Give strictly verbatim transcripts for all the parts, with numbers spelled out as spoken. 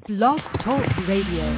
Blog Talk Radio.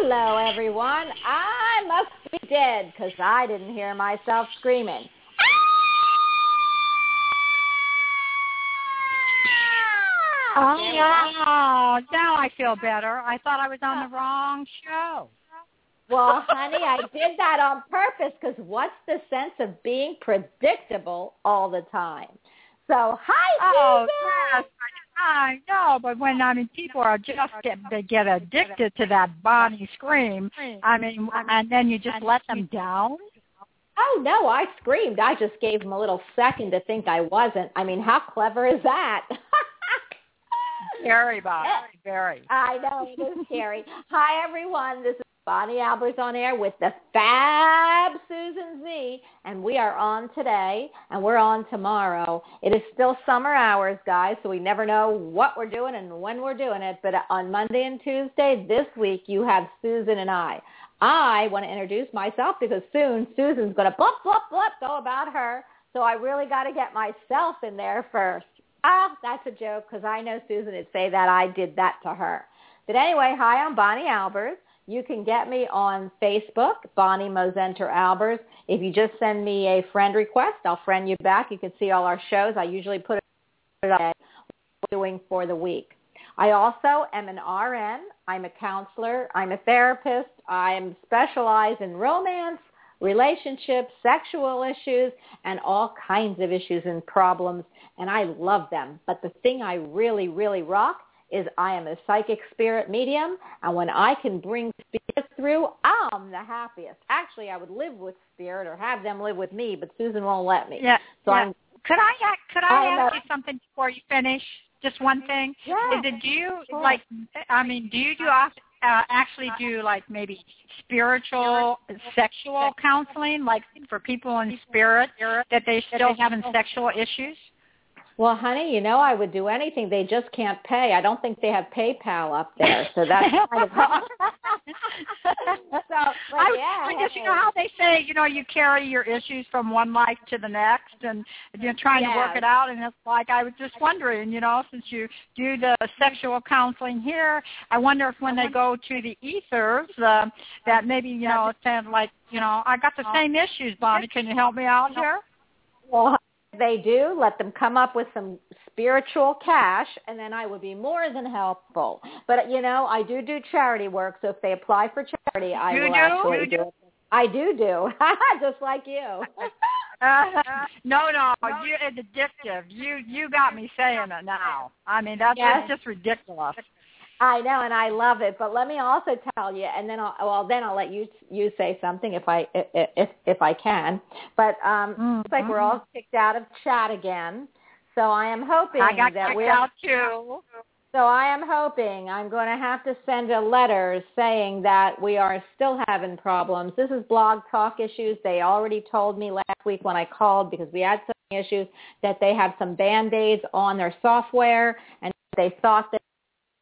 Hello, everyone. I must be dead because I didn't hear myself screaming. Oh, no. Now I feel better. I thought I was on the wrong show. Well, honey, I did that on purpose because what's the sense of being predictable all the time? So, hi, Oh, Susan. yes, I know, but when, I mean, people are just get, they get addicted to that Bonnie scream, I mean, and then you just let them down? Oh, no, I screamed. I just gave them a little second to think I wasn't. I mean, how clever is that? Very, Bonnie, very. I know, it is scary. Hi, everyone. This is Bonnie Albers on air with the fab Susan Z, and we are on today, and we're on tomorrow. It is still summer hours, guys, so we never know what we're doing and when we're doing it, but on Monday and Tuesday this week, you have Susan and I. I want to introduce myself because soon Susan's going to blop, blop, blop, go about her, so I really got to get myself in there first. Ah, that's a joke because I know Susan would say that I did that to her. But anyway, hi, I'm Bonnie Albers. You can get me on Facebook, Bonnie Mosenter Albers. If you just send me a friend request, I'll friend you back. You can see all our shows. I usually put it up what we're doing for the week. I also am an R N. I'm a counselor. I'm a therapist. I'm specialized in romance, relationships, sexual issues, and all kinds of issues and problems, and I love them. But the thing I really, really rock is I am a psychic spirit medium, and when I can bring spirit through, I'm the happiest. Actually, I would live with spirit or have them live with me, but Susan won't let me. Yeah. So yeah. I'm. Could I could I, I ask you something before you finish? Just one thing. Yeah. Is it do you like? I mean, do you do uh, actually do like maybe spiritual, sexual counseling, like for people in spirit that they still having sexual issues? Well, honey, you know I would do anything. They just can't pay. I don't think they have PayPal up there, so that's kind of. so, but I, yeah, I guess you know how they say, you know, you carry your issues from one life to the next, and you're trying yes. to work it out. And it's like I was just wondering, you know, since you do the sexual counseling here, I wonder if when they go to the ethers, uh, that maybe you know, it's kind of like, you know, I got the same issues, Bonnie. Can you help me out here? Well, they do. Let them come up with some spiritual cash, and then I would be more than helpful. But, you know, I do do charity work, so if they apply for charity, I you will do? actually you do it. I do do, just like you. uh, no, no, you, it's addictive. You you got me saying it now. I mean, that's yes. just ridiculous. I know, and I love it. But let me also tell you, and then I'll well, then I'll let you you say something if I if if I can. But um, mm-hmm. it's like we're all kicked out of chat again. So I am hoping I got that kicked we're out too. So I am hoping I'm going to have to send a letter saying that we are still having problems. This is Blog Talk Issues. They already told me last week when I called because we had some issues that they have some Band-Aids on their software and they thought that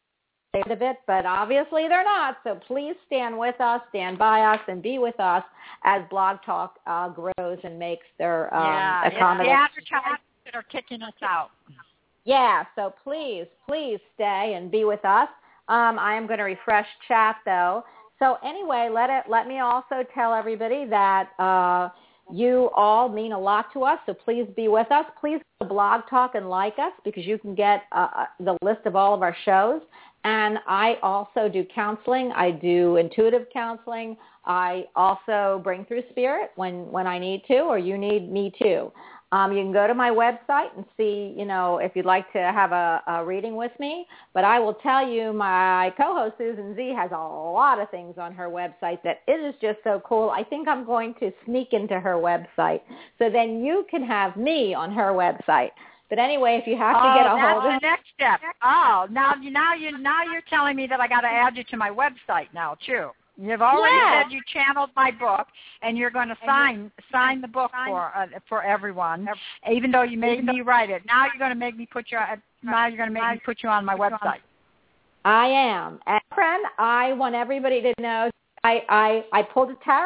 of it, but obviously they're not. So please stand with us, stand by us, and be with us as Blog Talk uh, grows and makes their um, yeah, accommodations. It's the advertisers that are kicking us out. Yeah, so please, please stay and be with us. Um, I am going to refresh chat though. So anyway, let it. Let me also tell everybody that uh, you all mean a lot to us. So please be with us. Please go to Blog Talk and like us because you can get uh, the list of all of our shows. And I also do counseling. I do intuitive counseling. I also bring through spirit when, when I need to, or you need me to. Um, you can go to my website and see, you know, if you'd like to have a, a reading with me. But I will tell you, my co-host Susan Z has a lot of things on her website that it is just so cool. I think I'm going to sneak into her website. So then you can have me on her website. But anyway, if you have to oh, get a hold of that's the next step. Oh, now you now you now you're telling me that I got to add you to my website now too. You've already yeah. said you channeled my book, and you're going to sign sign the book for uh, for everyone, even though you made me write it. Now you're going to make me put you now you're going to make me put you on my website. I am, and friend. I want everybody to know I I I pulled a tarot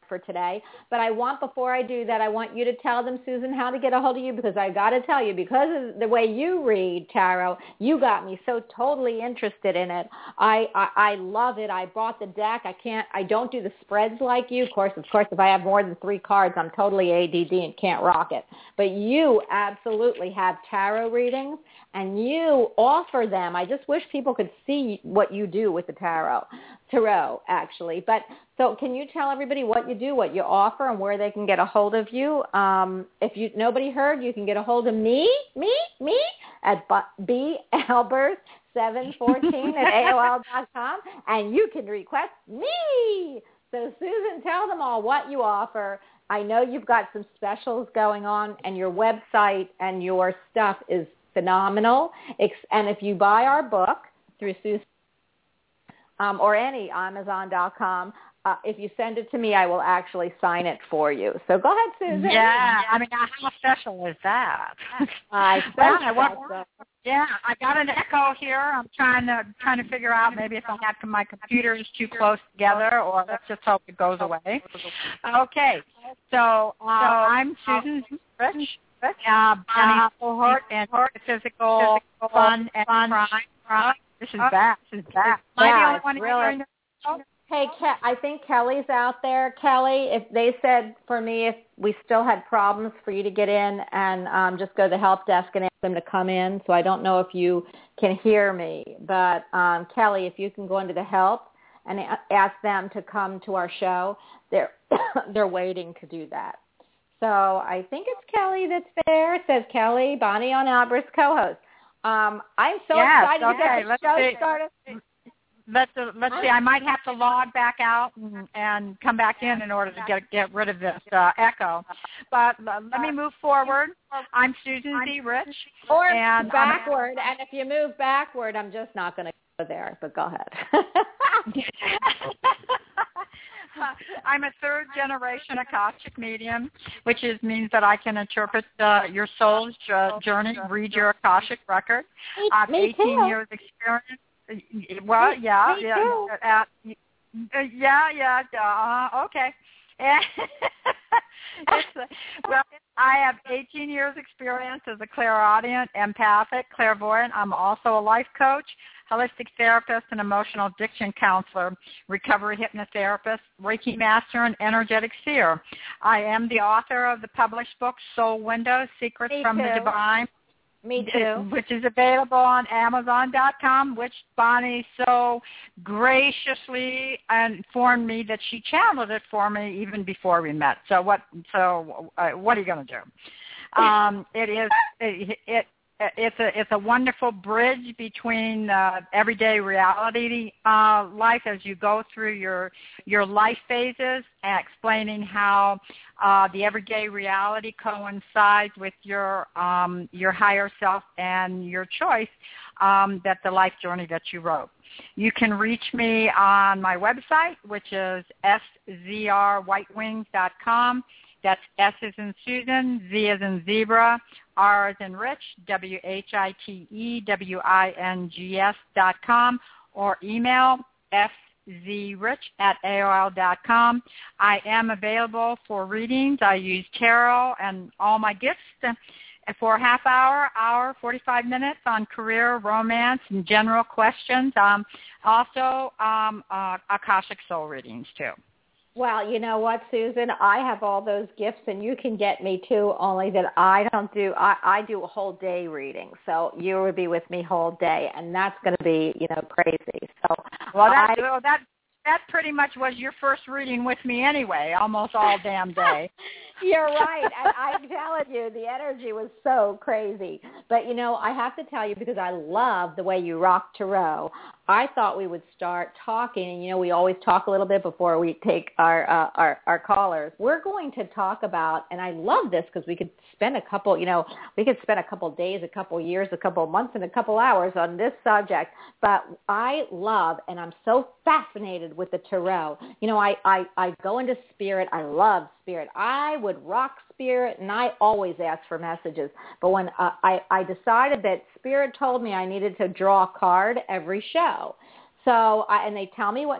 for today. But I want, before I do that, I want you to tell them, Susan, how to get a hold of you, because I got to tell you, because of the way you read tarot, you got me so totally interested in it. I, I, I love it. I bought the deck. I can't, I don't do the spreads like you. Of course, of course, if I have more than three cards, I'm totally A D D and can't rock it. But you absolutely have tarot readings, and you offer them. I just wish people could see what you do with the tarot. Tarot, actually. But so can you tell everybody what you do, what you offer, and where they can get a hold of you? Um, if you nobody heard, you can get a hold of me, me, me, at b albers seven fourteen at A O L dot com, and you can request me. So, Susan, tell them all what you offer. I know you've got some specials going on, and your website and your stuff is phenomenal. And if you buy our book through Susan um, or any Amazon dot com, uh, if you send it to me, I will actually sign it for you. So go ahead, Susan. Yeah, I mean, how special is that? I well, I want, yeah, I got an echo here. I'm trying to trying to figure out maybe if I have my computers too close together, or let's just hope it goes away. Okay, so uh, I'm Susan Rich. Uh, Bonnie cohort and physical fun and crime. This is bad. This is bad. Am I the only one hearing this? Hey, Ke- I think Kelly's out there. Kelly, if they said for me if we still had problems for you to get in, and um, just go to the help desk and ask them to come in. So I don't know if you can hear me, but um, Kelly, if you can go into the help and a- ask them to come to our show, they're they're waiting to do that. So I think it's Kelly that's there. It says Kelly, Bonnie on Albert's co-host. Um, I'm so yes, excited okay. to get the Let's show see. started. Let's uh, let's see. I might have to log back out and, and come back in in order to get get rid of this uh, echo. But uh, let me move forward. I'm Susan Z. Rich. Or and backward. I'm, and if you move backward, I'm just not going to go there. But go ahead. I'm a third generation Akashic medium, which is means that I can interpret uh, your soul's uh, journey, read your Akashic record. I have eighteen too. years experience. Well, yeah, Me yeah, too. uh, yeah, yeah, uh, okay. it's, uh, well, I have eighteen years experience as a clairaudient, empathic, clairvoyant. I'm also a life coach, holistic therapist, and emotional addiction counselor, recovery hypnotherapist, Reiki master, and energetic seer. I am the author of the published book Soul Windows, Secrets Me from too. the Divine. Me too. Which is available on Amazon dot com, which Bonnie so graciously informed me that she channeled it for me even before we met. So what? So uh, what are you going to do? Um, it is it, it it's a it's a wonderful bridge between uh, everyday reality uh, life as you go through your your life phases, and explaining how uh, the everyday reality coincides with your um, your higher self and your choice, um, that the life journey that you wrote. You can reach me on my website, which is s z r white wings dot com. That's S as in Susan, Z as in zebra, R as in Rich, W H I T E W I N G S dot com, or email fzrich at A O L dot com. I am available for readings. I use tarot and all my gifts for a half hour, hour, forty-five minutes on career, romance, and general questions. Um, also, um, uh, Akashic Soul readings, too. Well, you know what, Susan? I have all those gifts, and you can get me too, only that I don't do, I, I do a whole day reading. So you would be with me whole day, and that's going to be, you know, crazy. So Well, that, I, well, that that pretty much was your first reading with me anyway, almost all damn day. You're right. And I'm telling you, the energy was so crazy. But, you know, I have to tell you, because I love the way you rock tarot, I thought we would start talking. And, you know, we always talk a little bit before we take our uh, our, our callers. We're going to talk about, and I love this because we could spend a couple, you know, we could spend a couple days, a couple years, a couple months, and a couple hours on this subject. But I love, and I'm so fascinated with the tarot. You know, I, I, I go into spirit. I love spirit. I would rock spirit, and I always ask for messages. But when uh, I, I decided that spirit told me I needed to draw a card every show. So, I, and they tell me what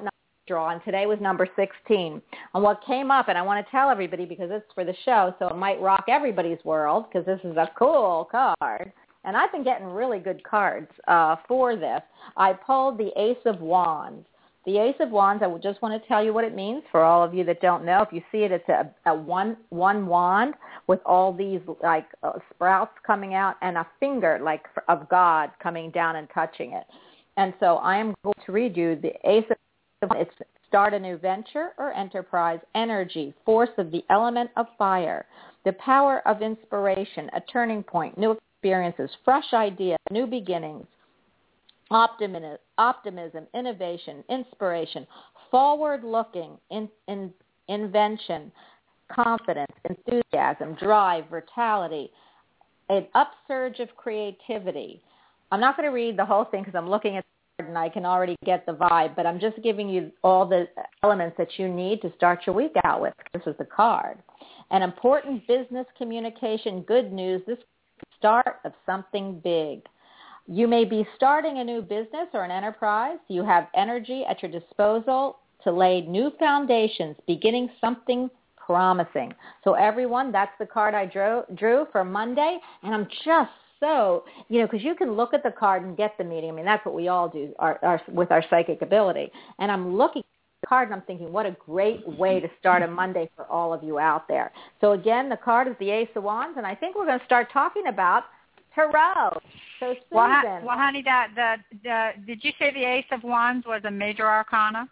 draw, and today was number sixteen. And what came up, and I want to tell everybody because it's for the show, so it might rock everybody's world because this is a cool card. And I've been getting really good cards uh, for this. I pulled the Ace of Wands. The Ace of Wands, I just want to tell you what it means for all of you that don't know. If you see it, it's a, a one one wand with all these like uh, sprouts coming out and a finger like of God coming down and touching it. And so I am going to read you the Ace of Wands. It's start a new venture or enterprise, energy, force of the element of fire, the power of inspiration, a turning point, new experiences, fresh ideas, new beginnings, optimism, optimism, innovation, inspiration, forward-looking, in, in, invention, confidence, enthusiasm, drive, vitality, an upsurge of creativity. I'm not going to read the whole thing because I'm looking at the card and I can already get the vibe, but I'm just giving you all the elements that you need to start your week out with. This is the card. An important business communication, good news, this is the start of something big. You may be starting a new business or an enterprise. You have energy at your disposal to lay new foundations, beginning something promising. So everyone, that's the card I drew, drew for Monday, and I'm just so, you know, because you can look at the card and get the meaning. I mean, that's what we all do our, our, with our psychic ability. And I'm looking at the card and I'm thinking, what a great way to start a Monday for all of you out there. So again, the card is the Ace of Wands, and I think we're going to start talking about Tarot. So Susan. Well, ha- well honey, that, the, the, did you say the Ace of Wands was a major arcana?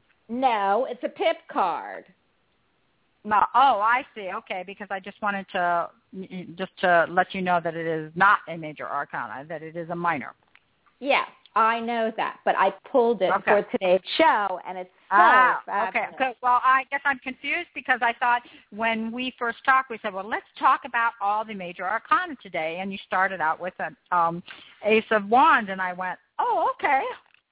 No, it's a pip card. No, oh, I see. Okay, because I just wanted to just to let you know that it is not a major arcana, that it is a minor. Yes, I know that, but I pulled it okay. for today's show, and it's so ah, fabulous. Okay, good. Well, I guess I'm confused because I thought when we first talked, we said, well, let's talk about all the major arcana today, and you started out with an um, Ace of Wands, and I went, oh, okay.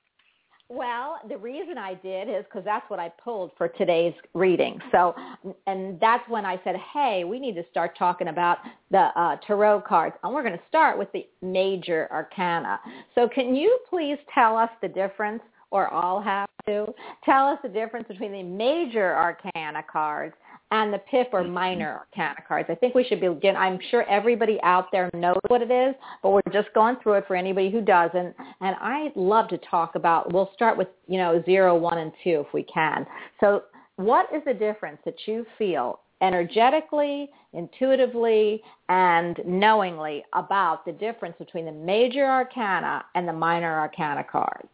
Well, the reason I did is because that's what I pulled for today's reading. So, and that's when I said, hey, we need to start talking about the uh, tarot cards. And we're going to start with the major arcana. So can you please tell us the difference, or I'll have to, tell us the difference between the major arcana cards and the pip or minor arcana cards? I think we should begin. I'm sure everybody out there knows what it is, but we're just going through it for anybody who doesn't. And I'd love to talk about, we'll start with, you know, zero, one, and two if we can. So what is the difference that you feel energetically, intuitively, and knowingly about the difference between the major arcana and the minor arcana cards?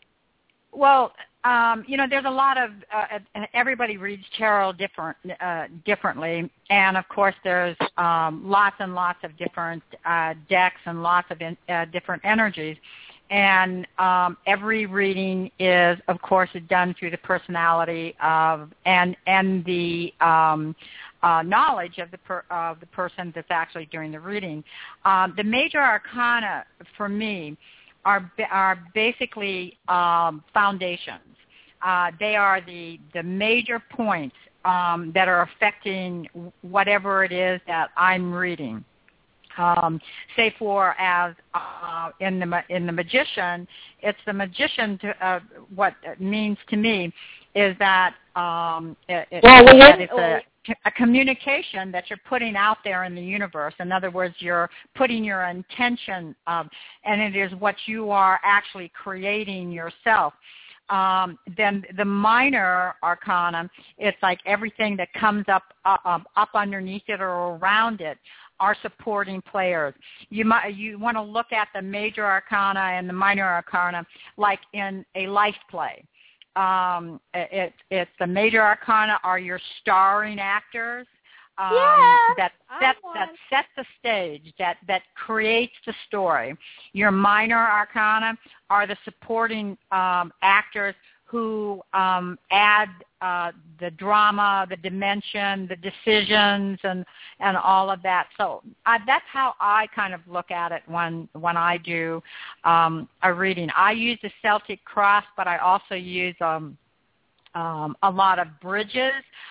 Well, Um, you know, there's a lot of, uh, everybody reads tarot different, uh, differently. And, of course, there's um, lots and lots of different uh, decks and lots of in, uh, different energies. And um, every reading is, of course, done through the personality of and and the um, uh, knowledge of the per, of the person that's actually doing the reading. Um, the major arcana, for me, are are basically um, foundations. Uh, they are the, the major points um, that are affecting whatever it is that I'm reading. Um, say for as uh, in the in the magician, it's the magician. To, uh, what it means to me is that um, it, it, well, we that it's a, a communication that you're putting out there in the universe. In other words, you're putting your intention, um, and it is what you are actually creating yourself. Um, then the minor arcana, it's like everything that comes up uh, up underneath it or around it are supporting players. You might you want to look at the major arcana and the minor arcana like in a life play. Um, it, it's the major arcana are your starring actors. Um, yeah, that that that sets the stage, that that creates the story. Your minor arcana are the supporting um, actors who um, add uh, the drama, the dimension, the decisions, and and all of that. So uh, that's how I kind of look at it when when I do um, a reading. I use the Celtic cross, but I also use um, um, a lot of bridges.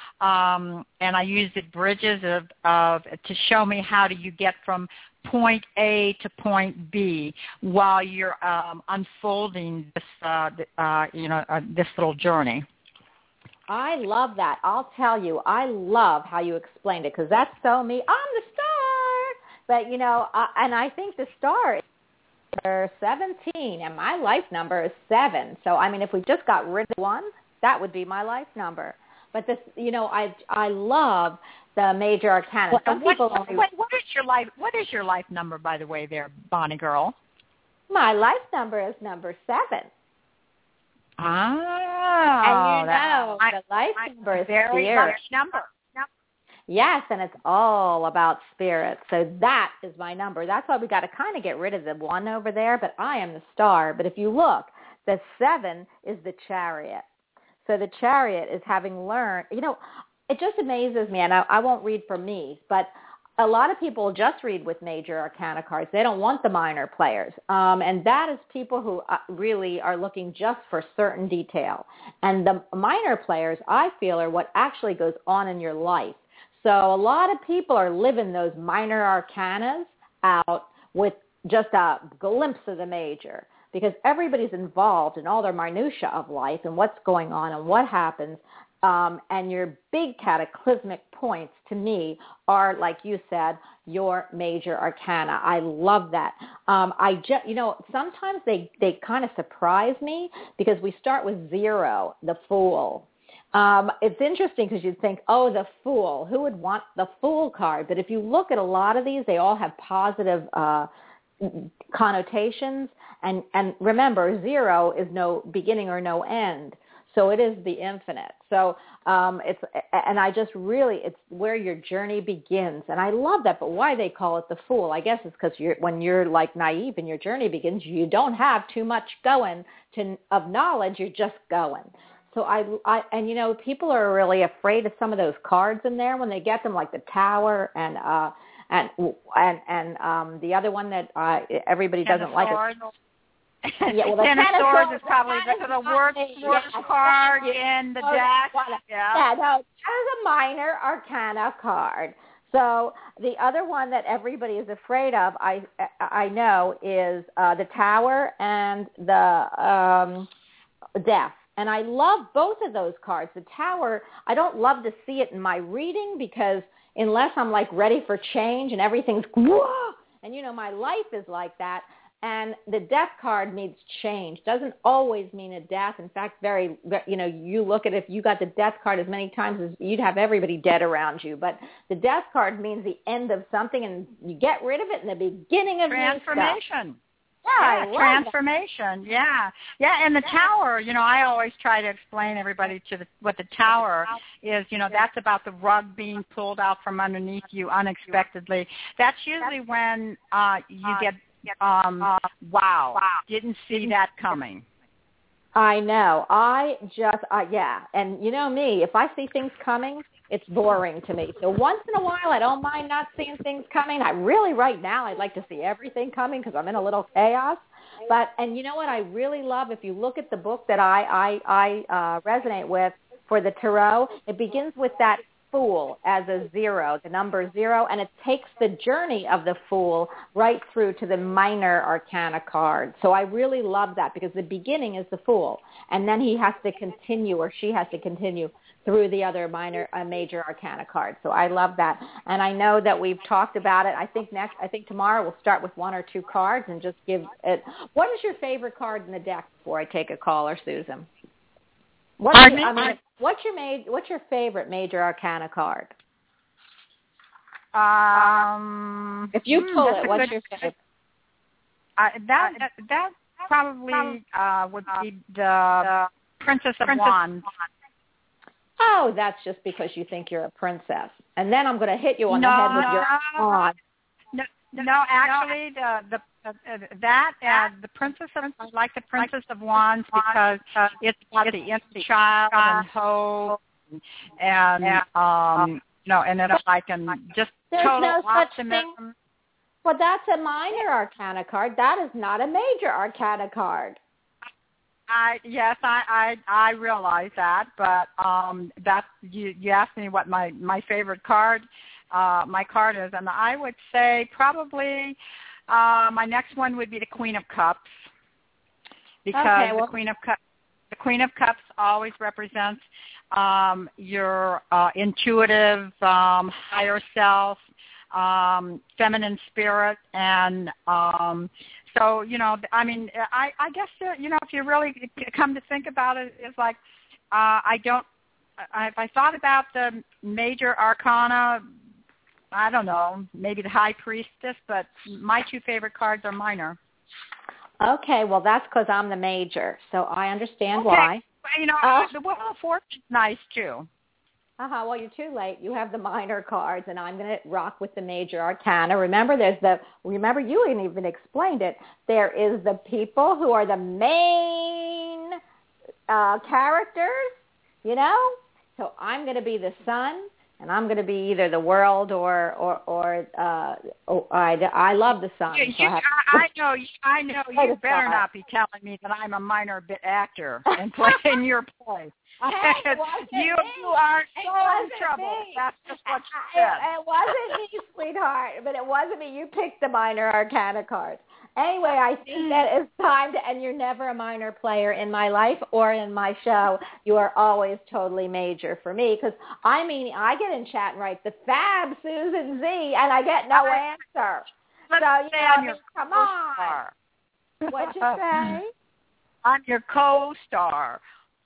Um, and I use the bridges of, of to show me how do you get from point A to point B while you're um, unfolding this, uh, uh, you know, uh, this little journey. I love that. I'll tell you, I love how you explained it because that's so me. I'm the star. But, you know, uh, and I think the star is seventeen, and my life number is seven. So, I mean, if we just got rid of one, that would be my life number. But, this, you know, I I love the major arcana. Some what, people only... What, what is your life? What is your life number, by the way, there, Bonnie girl? My life number is number seven. Ah, and you know, I, the life I, number is very spirit. number. Yes, and it's all about spirit. So that is my number. That's why we got to kind of get rid of the one over there, but I am the star. But if you look, the seven is the chariot. So the chariot is having learned, you know, it just amazes me, and I, I won't read for me, but a lot of people just read with major arcana cards. They don't want the minor players. Um, and that is people who uh, really are looking just for certain detail. And the minor players, I feel, are what actually goes on in your life. So a lot of people are living those minor arcanas out with just a glimpse of the major because everybody's involved in all their minutia of life and what's going on and what happens. Um, and your big cataclysmic points, to me, are, like you said, your major arcana. I love that. Um, I just, you know, sometimes they, they kind of surprise me because we start with zero, the Fool. Um, it's interesting because you'd think, oh, the Fool. Who would want the Fool card? But if you look at a lot of these, they all have positive uh, connotations. And, and remember, zero is no beginning or no end. So it is the infinite. So um, it's, and I just really, it's where your journey begins. And I love that. But why they call it the Fool, I guess it's because you're, when you're like naive and your journey begins, you don't have too much going to, of knowledge. You're just going. So I, I, and you know, people are really afraid of some of those cards in there when they get them, like the Tower and, uh, and, and, and um, the other one that uh, everybody doesn't like. It. Yeah, well, the Ten of Swords is probably the, the worst, worst yeah. card in the deck. Yeah, yeah no, that is a minor arcana card. So the other one that everybody is afraid of, I I know, is uh, the Tower and the um, Death. And I love both of those cards. The Tower, I don't love to see it in my reading because unless I'm like ready for change and everything's, whoa, and you know, my life is like that. And the Death card means change. Doesn't always mean a death. In fact, very, you know, you look at if you got the Death card as many times as you'd have everybody dead around you. But the Death card means the end of something, and you get rid of it in the beginning of transformation. Yeah, yeah transformation. That. Yeah, yeah. And the Tower, you know, I always try to explain everybody to the, what the Tower is. You know, that's about the rug being pulled out from underneath you unexpectedly. That's usually when uh, you get. Um, wow, didn't see that coming. I know. I just, uh, yeah. And you know me, if I see things coming, it's boring to me. So once in a while, I don't mind not seeing things coming. I really, right now, I'd like to see everything coming because I'm in a little chaos. But, and you know what I really love? If you look at the book that I, I, I uh, resonate with for the Tarot, it begins with that Fool as a zero, the number zero, and it takes the journey of the Fool right through to the minor arcana card. So I really love that because the beginning is the Fool, and then he has to continue or she has to continue through the other minor, uh, major arcana card. So I love that. And I know that we've talked about it. I think next, I think tomorrow we'll start with one or two cards and just give it. What is your favorite card in the deck before I take a caller, Susan? What's your, I mean, what's your ma- What's your favorite major arcana card? Um, if you pull it, what's good, your favorite? Uh, that, that that probably uh, would be the Princess of Wands. Oh, that's just because you think you're a princess. And then I'm going to hit you on no, the head with your wand. No, no, actually, the the uh, that uh, the Princess of I like the Princess of Wands because uh, it's about the innocent child and hope and um you know, and then I can just There's total no optimism. Thing. Well, that's a minor arcana card. That is not a major arcana card. I yes, I, I I realize that, but um, that's you. You asked me what my, my favorite card, uh, my card is, and I would say probably uh, my next one would be the Queen of Cups, because okay, well, the Queen of Cups, the Queen of Cups always represents um, your uh, intuitive, um, higher self, um, feminine spirit, and um, so, you know, I mean, I, I guess, uh, you know, if you really come to think about it, it's like uh, I don't, I, if I thought about the major arcana, I don't know, maybe the High Priestess, but my two favorite cards are minor. Okay, well, that's because I'm the major, so I understand okay. why. You know, uh, the Wheel of Fortune's nice, too. Uh-huh, well, you're too late. You have the minor cards, and I'm going to rock with the major arcana. Remember, there's the, remember, you even explained it. There is the people who are the main uh, characters, you know? So I'm going to be the sun, and I'm going to be either the world or, or, or uh, oh, I, I love the sun. You, so you, I, have I, I know, I know, you better not be telling me that I'm a minor bit actor and play in your play. Hey, you, you are so in trouble. Me. That's just what you it, said. it wasn't me, sweetheart, but it wasn't me. You picked the minor arcana cards. Anyway, I think that it's time to, and you're never a minor player in my life or in my show. You are always totally major for me because, I mean, I get in chat and write the Fab Susan Z, and I get no answer. Let's so, you say know, I'm I mean, your come co-star. on. What'd you say? I'm your co-star.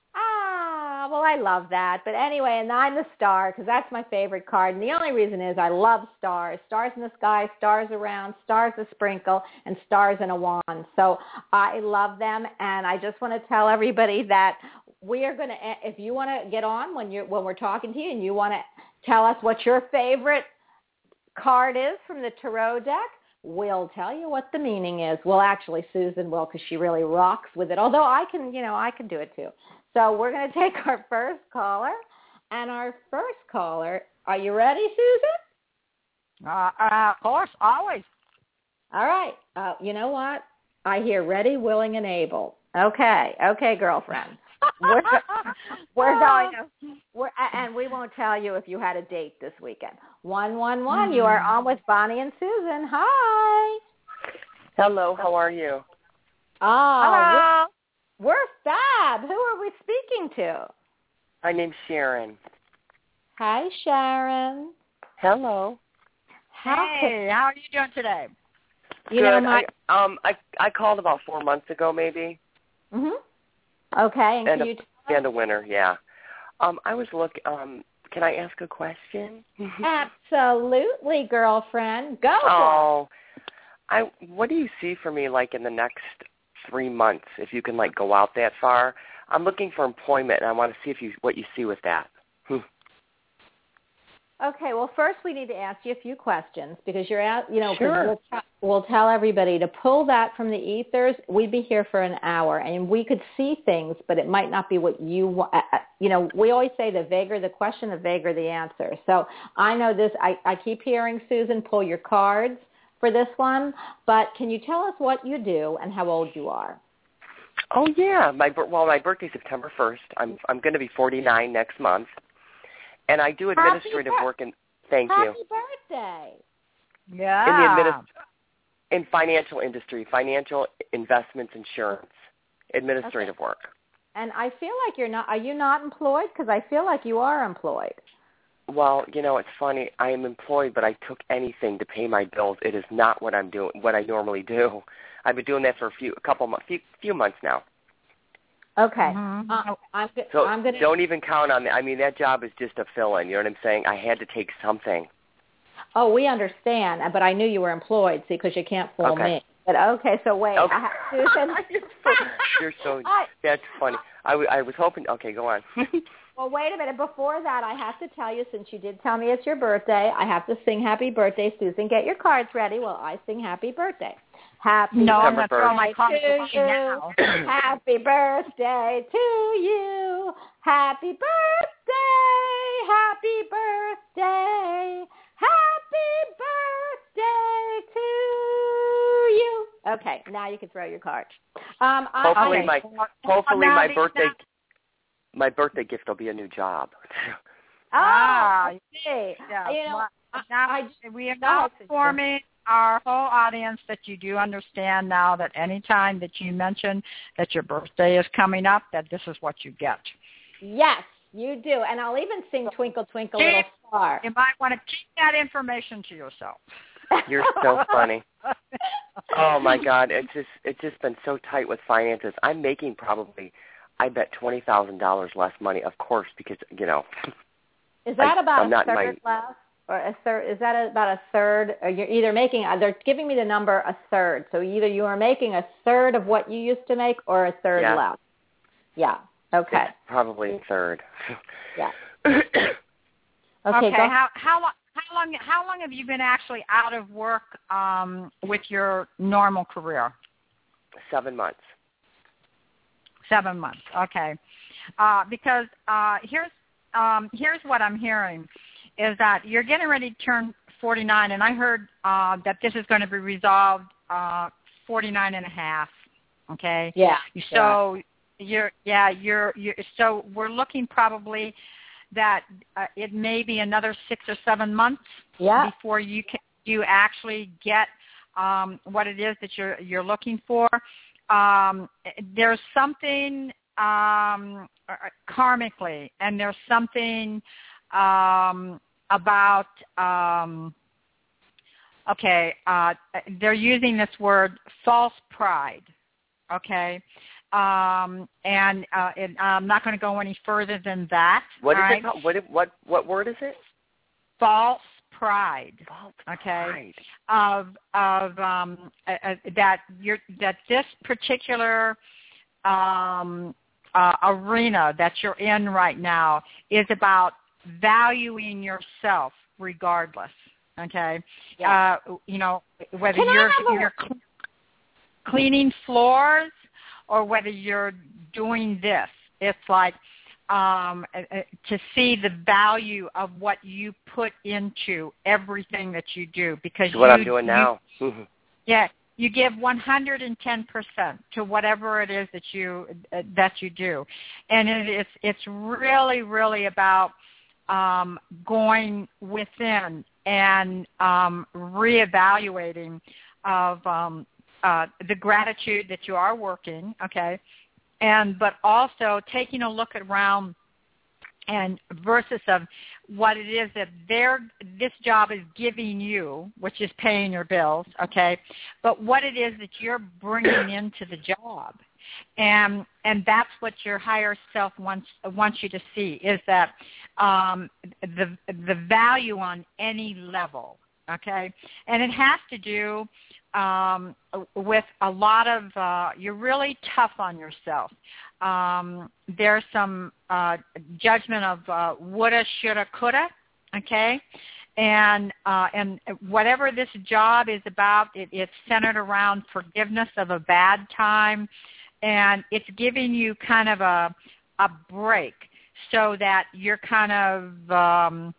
Ah, well, I love that. But anyway, and I'm the star because that's my favorite card. And the only reason is I love stars. Stars in the sky, stars around, stars a sprinkle, and stars in a wand. So I love them. And I just want to tell everybody that we are going to, if you want to get on when you're when we're talking to you and you want to tell us what your favorite card is from the tarot deck, we'll tell you what the meaning is. Well, actually, Susan will because she really rocks with it. Although I can, you know, I can do it too. So we're going to take our first caller. And our first caller, are you ready, Susan? Uh, uh, of course, always. All right. Uh, you know what? I hear ready, willing, and able. Okay. Okay, girlfriend. we're, we're going to, we're, and we won't tell you if you had a date this weekend. One, one, one. Mm-hmm. You are on with Bonnie and Susan. Hi. Hello. How are you? Oh, hello. We're, we're fab. Who are we speaking to? My name's Sharon. Hi, Sharon. Hello. How hey, how are you doing today? You Good. know, my I, um, I I called about four months ago, maybe. Mhm. Okay, and and can a, you tell and a winner, yeah. Um, I was looking. Um, can I ask a question? Absolutely, girlfriend. Go oh, for it. I. What do you see for me, like in the next three months, if you can like go out that far? I'm looking for employment, and I want to see if you what you see with that. Okay, well, first we need to ask you a few questions because you're out, you know, sure. we'll, t- we'll tell everybody to pull that from the ethers. We'd be here for an hour, and we could see things, but it might not be what you want. Uh, you know, we always say the vaguer the question, the vaguer the answer. So I know this. I, I keep hearing, Susan, pull your cards for this one, but can you tell us what you do and how old you are? Oh, yeah. My Well, my birthday's September first. I'm I'm going to be forty-nine next month. And I do administrative Happy work in, thank Happy you. Happy birthday. Yeah. In the administ- in financial industry, financial investments, insurance, administrative okay. work. And I feel like you're not, are you not employed? Because I feel like you are employed. Well, you know, it's funny. I am employed, but I took anything to pay my bills. It is not what I'm doing, what I normally do. I've been doing that for a few, a couple, few, few months now. Okay. Mm-hmm. Uh, I'm, go- so I'm gonna... don't even count on that. I mean, that job is just a fill-in. You know what I'm saying? I had to take something. Oh, we understand, but I knew you were employed, see, because you can't fool okay. me. But okay, so wait. Okay. I have, Susan. You're so, I, that's funny. I, w- I was hoping, okay, go on. Well, wait a minute. Before that, I have to tell you, since you did tell me it's your birthday, I have to sing happy birthday. Susan, get your cards ready while I sing happy birthday. Happy no, birthday I'm going to throw my cards to you. Now. Happy birthday to you. Happy birthday. Happy birthday. Happy birthday to you. Okay, now you can throw your cards. Um, hopefully I, my hopefully my birthday my birthday gift will be a new job. Oh, I see. Yeah. You know, well, I, now, I, we are not forming. our whole audience that you do understand now that any time that you mention that your birthday is coming up, that this is what you get. Yes, you do. And I'll even sing Twinkle, Twinkle, Little Star. You might want to keep that information to yourself. You're so funny. Oh, my God. It's just it's just been so tight with finances. I'm making probably, I bet, twenty thousand dollars less money, of course, because, you know. Is that I, about I'm a third my, less? Or a third? Is that about a third? Or you're either making, they're giving me the number a third. So either you are making a third of what you used to make or a third yeah. less. Yeah. Okay. It's probably a third. Yeah. Okay. Okay. Go. How how long how long how long have you been actually out of work um, with your normal career? Seven months. Seven months. Okay. Uh, because uh, here's um, here's what I'm hearing is that you're getting ready to turn forty-nine, and I heard uh, that this is going to be resolved uh, forty-nine and a half. Okay. Yeah. So. Yeah. You're yeah you're you're so we're looking probably that uh, it may be another six or seven months yeah. before you can you actually get um, what it is that you're you're looking for. Um, there's something um, karmically, and there's something um, about um, okay. Uh, they're using this word false pride. Okay. Um, and, uh, and I'm not going to go any further than that. What is right? it called? What, what what word is it? False pride. False okay. pride. Of of um, uh, that you're that this particular um, uh, arena that you're in right now is about valuing yourself regardless. Okay. Yeah. Uh, you know, whether Can you're I you're cl- cleaning floors or whether you're doing this. It's like um, to see the value of what you put into everything that you do. Because That's what you, I'm doing now. You, yeah, you give one hundred ten percent to whatever it is that you uh, that you do. And it, it's, it's really, really about um, going within and um, reevaluating of um, Uh, the gratitude that you are working, okay, and but also taking a look around and versus of what it is that they're, this job is giving you, which is paying your bills, okay, but what it is that you're bringing into the job. And and that's what your higher self wants wants you to see is that um, the the value on any level, okay, and it has to do um, with a lot of uh, you're really tough on yourself. Um, there's some uh, judgment of uh, woulda, shoulda, coulda, okay. And uh, and whatever this job is about, it, it's centered around forgiveness of a bad time, and it's giving you kind of a a break so that you're kind of um,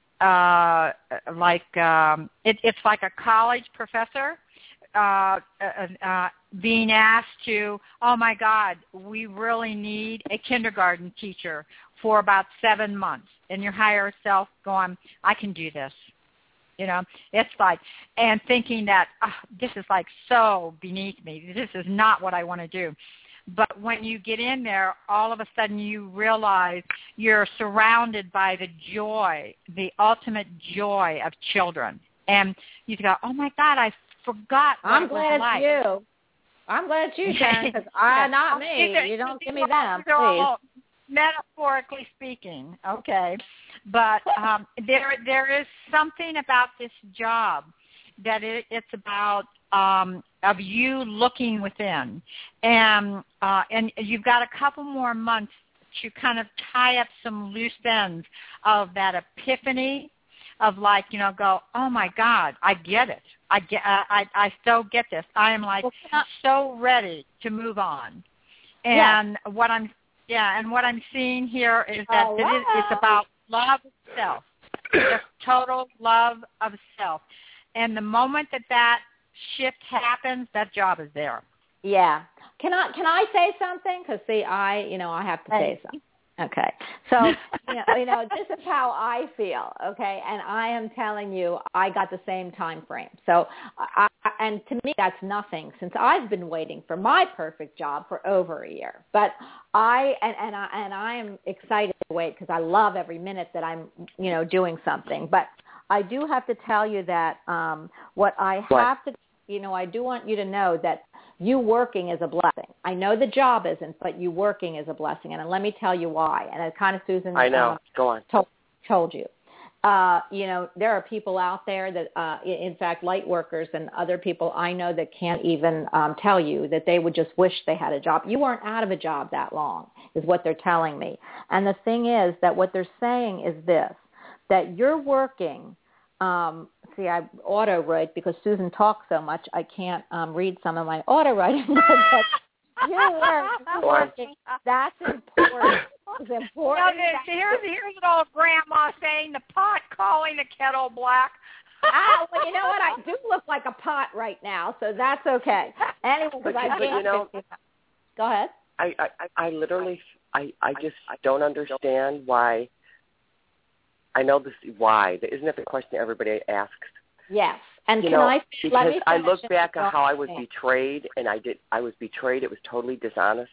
uh, like um, it, it's like a college professor uh, uh, uh, being asked to, oh my God, we really need a kindergarten teacher for about seven months. And your higher self going, I can do this. You know, it's like, and thinking that oh, this is like so beneath me. This is not what I want to do. But when you get in there, all of a sudden you realize you're surrounded by the joy, the ultimate joy of children. And you go, oh my God, I forgot what I'm it glad was like. it's you. I'm glad it's you, Jen, because I, not me. These are, you don't these give me are, them, these are please. all metaphorically speaking, okay. But um, there there is something about this job that it, it's about um, of you looking within, and uh, and you've got a couple more months to kind of tie up some loose ends of that epiphany of like, you know, go, oh my God, I get it. I get, I, I, I so get this. I am like well, not, so ready to move on. And yeah. what I'm, yeah, and what I'm seeing here is that oh, it is, it's about love of self, just total love of self. And the moment that that shift happens, that job is there. Yeah. Can I can I say something? Because see, I you know I have to say something. Okay. So, you know, you know, this is how I feel, okay? And I am telling you, I got the same time frame. So, I, and to me, that's nothing since I've been waiting for my perfect job for over a year. But I, and, and I, and I am excited to wait because I love every minute that I'm, you know, doing something. But I do have to tell you that um, what I have what? to, you know, I do want you to know that you working is a blessing. I know the job isn't, but you working is a blessing. And let me tell you why. And it kind of, Susan, I know. Um, Go on. Told, told you. Uh, you know, there are people out there that, uh, in fact, light workers and other people I know that can't even um, tell you that they would just wish they had a job. You weren't out of a job that long, is what they're telling me. And the thing is that what they're saying is this, that you're working. Um, see, I auto write because Susan talks so much. I can't um, read some of my auto writing. You are working. That's important. It's important. You know, here's here's an old grandma saying the pot calling the kettle black. Ah, well, you know what? I do look like a pot right now, so that's okay. Anyway, but, I but you know, go ahead. I, I, I literally, I, I just don't understand why. I know this why. Isn't that the question everybody asks? Yes. And you can know, I because let me I look back on at how I was betrayed, and I did. I was betrayed. It was totally dishonest.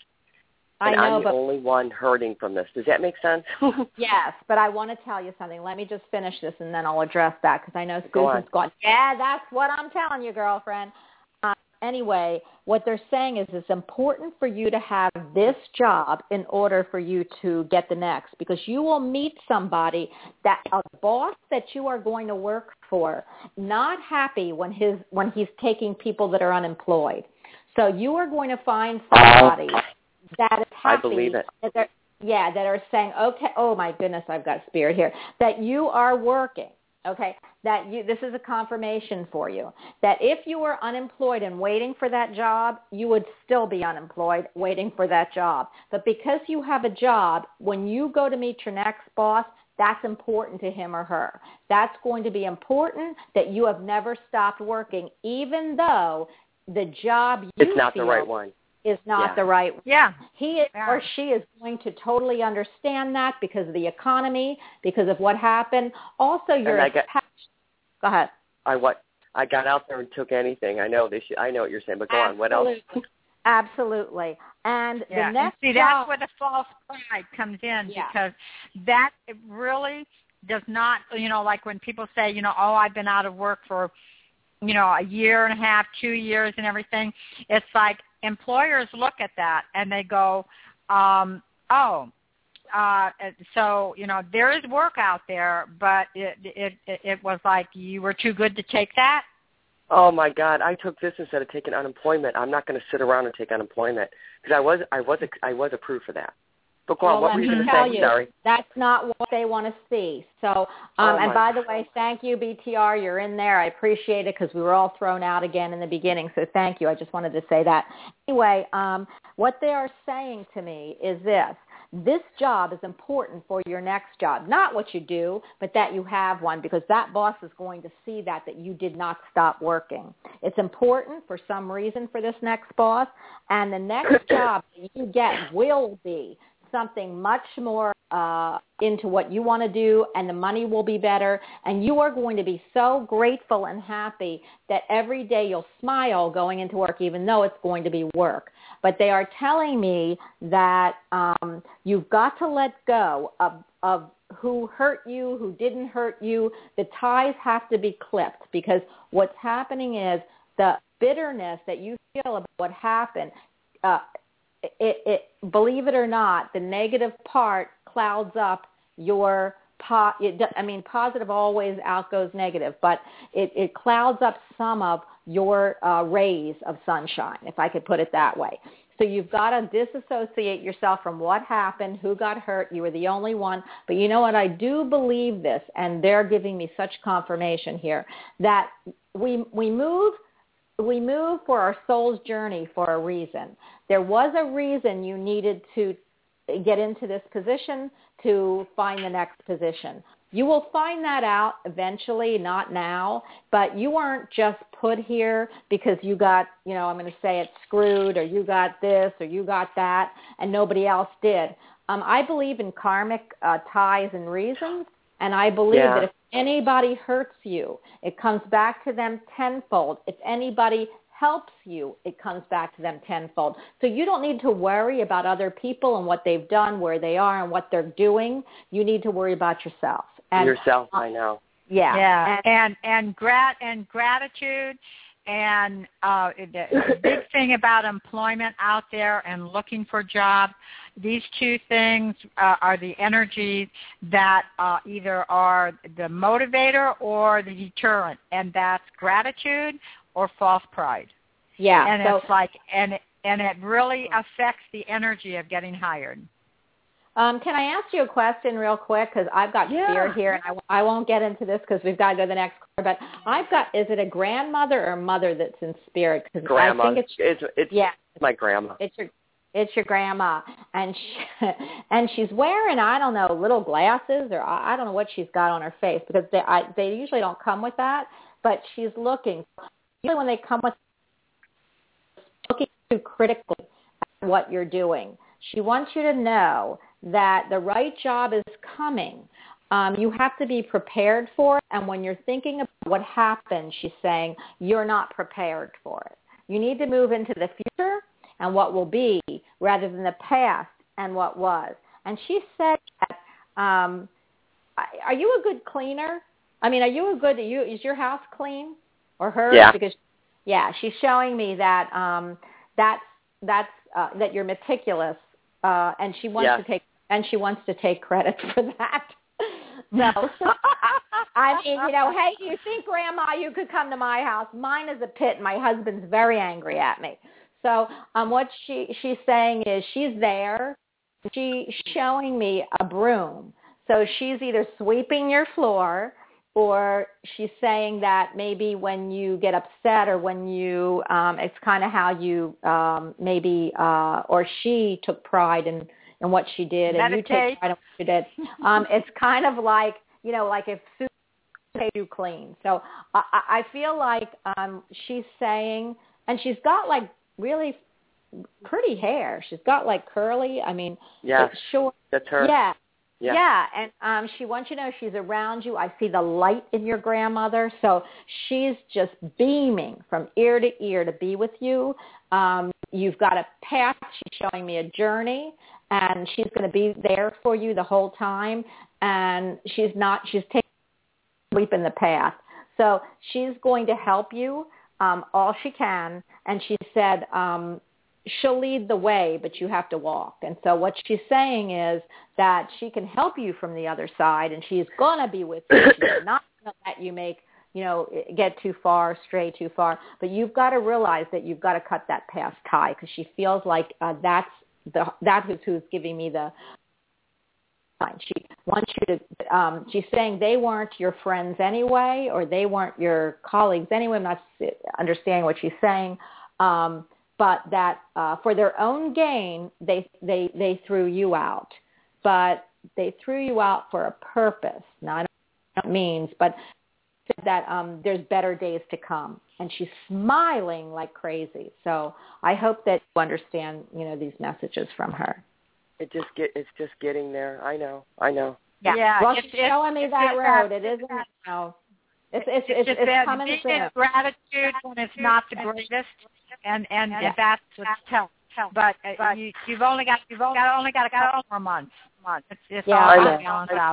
I and know, I'm the but only one hurting from this. Does that make sense? Yes, but I want to tell you something. Let me just finish this, and then I'll address that because I know Go Susan's on. gone. Yeah, that's what I'm telling you, girlfriend. Uh, anyway, what they're saying is it's important for you to have this job in order for you to get the next, because you will meet somebody, that a boss that you are going to work for, not happy when his when he's taking people that are unemployed. So you are going to find somebody that is happy. I believe it. That they're, yeah, that are saying, okay, oh my goodness, I've got spirit here, that you are working. Okay, that you, this is a confirmation for you, that if you were unemployed and waiting for that job, you would still be unemployed waiting for that job. But because you have a job, when you go to meet your next boss, that's important to him or her. That's going to be important that you have never stopped working, even though the job you it's not feel the right one. is not yeah. the right one. Yeah. He is, yeah. or she is going to totally understand that because of the economy, because of what happened. Also, you're And I got, Go ahead. I what I got out there and took anything. I know this. I know what you're saying, but go Absolutely. on. What else? Absolutely. And yeah. the next and see, job, that's where the false pride comes in, yeah. because that really does not, you know, like when people say, you know, oh, I've been out of work for, you know, a year and a half, two years and everything. It's like employers look at that and they go, um, oh, uh, so, you know, there is work out there, but it, it, it, it was like you were too good to take that. Oh my God! I took this instead of taking unemployment. I'm not going to sit around and take unemployment because I was, I was, I was approved for that. But go on, well, what were you going to say? You, Sorry. That's not what they want to see. So, um, oh and by God. the way, thank you, B T R. You're in there. I appreciate it because we were all thrown out again in the beginning. So thank you. I just wanted to say that. Anyway, um, what they are saying to me is this. This job is important for your next job. Not what you do, but that you have one, because that boss is going to see that, that you did not stop working. It's important for some reason for this next boss, and the next job that you get will be something much more uh, into what you want to do, and the money will be better, and you are going to be so grateful and happy that every day you'll smile going into work, even though it's going to be work. But they are telling me that um, you've got to let go of, of who hurt you, who didn't hurt you. The ties have to be clipped, because what's happening is the bitterness that you feel about what happened, uh, It, it, believe it or not, the negative part clouds up your, po- it, I mean, positive always outgoes negative, but it, it clouds up some of your uh, rays of sunshine, if I could put it that way. So you've got to disassociate yourself from what happened, who got hurt. You were the only one. But you know what? I do believe this, and they're giving me such confirmation here, that we we move We move for our soul's journey for a reason. There was a reason you needed to get into this position to find the next position. You will find that out eventually, not now, but you weren't just put here because you got, you know, I'm going to say it, screwed, or you got this or you got that, and nobody else did. um, I believe in karmic uh, ties and reasons, and I believe Yeah. that if anybody hurts you, it comes back to them tenfold. If anybody helps you, it comes back to them tenfold. So you don't need to worry about other people and what they've done, where they are, and what they're doing. You need to worry about yourself. And, Yourself, uh, I know. Yeah. Yeah, And, and and grat and gratitude, and uh, the big thing about employment out there and looking for a job. These two things uh, are the energies that uh, either are the motivator or the deterrent, and that's gratitude or false pride. yeah. And so, it's like, and it, and it really affects the energy of getting hired. Um, can I ask you a question real quick? Because I've got Yeah. Spirit here, and I, I won't get into this because we've got to go to the next call. But I've got, is it a grandmother or mother that's in Spirit? Because Grandma. I think it's, it's, it's yeah, my grandma. it's your, it's your grandma, and she, and she's wearing, I don't know, little glasses, or I, I don't know what she's got on her face, because they I, they usually don't come with that. But she's looking. Usually when they come with, looking too critically at what you're doing. She wants you to know that the right job is coming. Um, you have to be prepared for it. And when you're thinking about what happened, she's saying, you're not prepared for it. You need to move into the future and what will be rather than the past and what was. And she said that, um, are you a good cleaner? I mean, are you a good, are you, is your house clean or hers? Yeah. Because, yeah, she's showing me that um, that's, that's, uh, that you're meticulous. Uh, and she wants Yes. to take and she wants to take credit for that. So, I mean, you know, hey, you think, Grandma, you could come to my house? Mine is a pit, and my husband's very angry at me. So, um, what she she's saying is she's there. She's showing me a broom. So she's either sweeping your floor, or she's saying that maybe when you get upset, or when you, um, it's kind of how you um, maybe, uh, or she took pride in, in what she did, and Meditate. you take pride in what you did. Um, it's kind of like, you know, like if Sue made you clean. So I, I feel like um, she's saying, and she's got like really pretty hair. She's got like curly, I mean, Yeah. it's short. That's her. Yeah. Yeah. Yeah, and um, she wants you to know she's around you. I see the light in your grandmother, so she's just beaming from ear to ear to be with you. Um, you've got a path. She's showing me a journey, and she's going to be there for you the whole time. And she's not. She's taking a leap in the path, so she's going to help you um, all she can. And she said, Um, she'll lead the way, but you have to walk. And so what she's saying is that she can help you from the other side, and she's going to be with you. She's not going to let you make, you know, get too far, stray too far. But you've got to realize that you've got to cut that past tie, because she feels like uh, that's the that is who's giving me the sign. She wants you to, um, she's saying they weren't your friends anyway, or they weren't your colleagues anyway. I'm not understanding what she's saying. Um, but that uh, for their own gain, they, they, they threw you out. But they threw you out for a purpose. Now, I don't know what it means, but that um, there's better days to come. And she's smiling like crazy. So I hope that you understand, you know, these messages from her. It just get it's just getting there. I know. I know. Yeah. yeah well, it's, she's it's, showing me it's that road. That, it isn't, you know, it's, it's, it's, it's, it's, it's it's coming being soon. in gratitude when it's not the greatest, and and Yeah. that's what's tough. But, uh, but you, you've only got you've only got, only got a couple more months. months. It's, it's Yeah, all I going to know. balance out.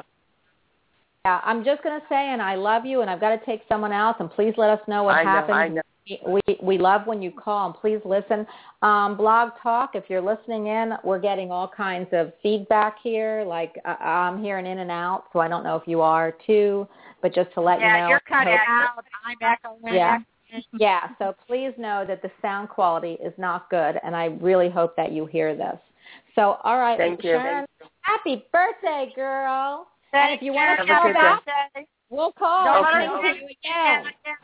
Yeah, I'm just going to say, and I love you, and I've got to take someone else, and please let us know what I know, happens. I know. We we love when you call, and please listen. Um, Blog Talk, if you're listening in, we're getting all kinds of feedback here. Like uh, I'm hearing in and out, so I don't know if you are too. But just to let yeah, you know, you're cutting hope, out. I'm echoing. Yeah, yeah. So please know that the sound quality is not good, and I really hope that you hear this. So all right, Thank you. Sharon, happy birthday, girl. Thank and if you want to you. call back, Day. we'll call. No, and no, see no. you again.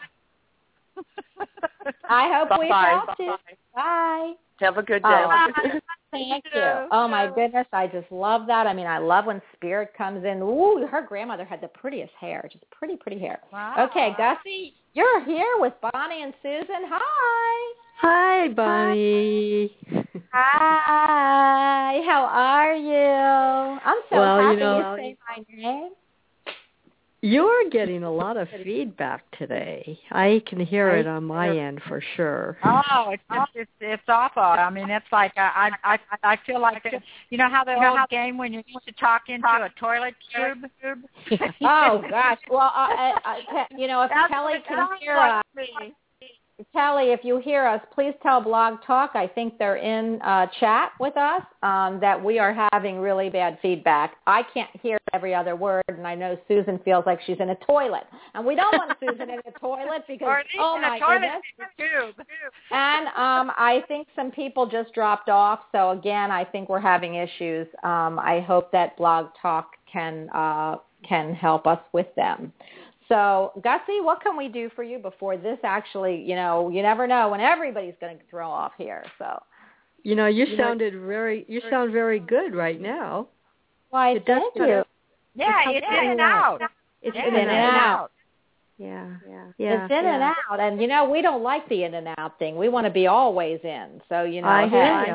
I hope Bye-bye. we helped you. Bye-bye. Bye. Have a good day. Oh, thank you. Oh, my goodness. I just love that. I mean, I love when Spirit comes in. Ooh, her grandmother had the prettiest hair. Just pretty, pretty hair. Wow. Okay, Gussie, you're here with Bonnie and Susan. Hi. Hi, Bonnie. Hi, how are you? I'm so well, happy you, know, you say my name. You're getting a lot of feedback today. I can hear it on my end for sure. Oh, it's just, it's it's awful. I mean, it's like I I I feel like it, you know how the old game when you used to talk into a toilet tube. Oh gosh. Well, I, I, I, you know, if That's Kelly what it can sounds hear like us, to me. Kelly, if you hear us, please tell Blog Talk. I think they're in uh, chat with us. Um, that we are having really bad feedback. I can't hear every other word, and I know Susan feels like she's in a toilet, and we don't want Susan in a toilet because or oh in my a toilet goodness. tube. And um, I think some people just dropped off. So again, I think we're having issues. Um, I hope that Blog Talk can uh, can help us with them. So, Gussie, what can we do for you before this actually, you know, you never know when everybody's going to throw off here. So, you know, you, you sounded know, very, you sound very good right now. Why, it thank does, you. Yeah, it's in and out. It's in in and out. Yeah, yeah, yeah. It's in yeah. and out, and you know we don't like the in and out thing. We want to be always in. So you know, I hear hey.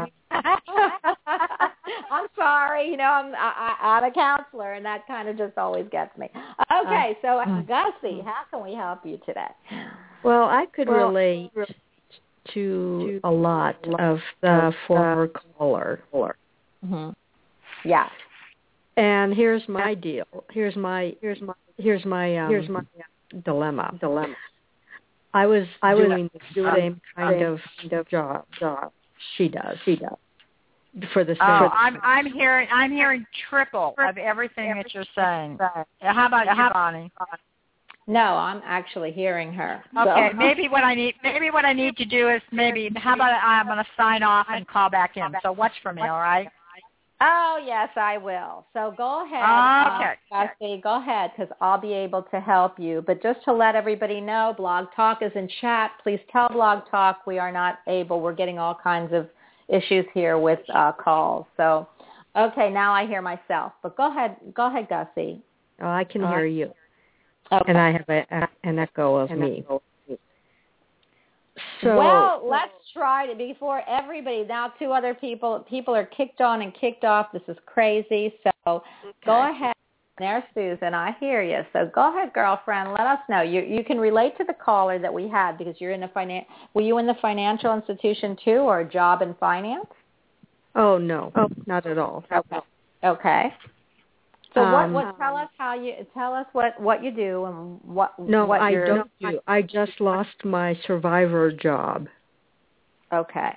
I'm sorry, you know I'm I, I, I'm a counselor, and that kind of just always gets me. Okay, so uh, Gussie, how can we help you today? Well, I could well, relate to a lot of the former caller. Mm-hmm. Yeah. And here's my deal. Here's my here's my here's my um, here's my dilemma. Dilemma. I was I was doing the same kind of job job she does. She does. For the same. Oh, I'm I'm hearing I'm hearing triple of everything that you're saying. How about you, Bonnie? No, I'm actually hearing her. Okay, so. maybe what I need maybe what I need to do is maybe how about I'm going to sign off and call back in. So watch for me, all right? Oh, yes, I will. So go ahead, okay. uh, Gussie, go ahead, because I'll be able to help you. But just to let everybody know, Blog Talk is in chat. Please tell Blog Talk we are not able. We're getting all kinds of issues here with uh, calls. So, okay, now I hear myself. But go ahead, go ahead, Gussie. Oh, I can uh, hear you. Okay. And I have a, a, an echo of an me. Echo. So, well, let's try to, before everybody, now two other people, people are kicked on and kicked off. This is crazy. So okay. Go ahead. There's Susan. I hear you. So go ahead, girlfriend. Let us know. You you can relate to the caller that we had because you're in the finan- Were you in the financial institution too, or a job in finance? Oh, no. Oh, not at all. Okay. Okay. So um, what, what? Tell us how you tell us what, what you do and what. No, what I you're, don't do. I just lost my survivor job. Okay.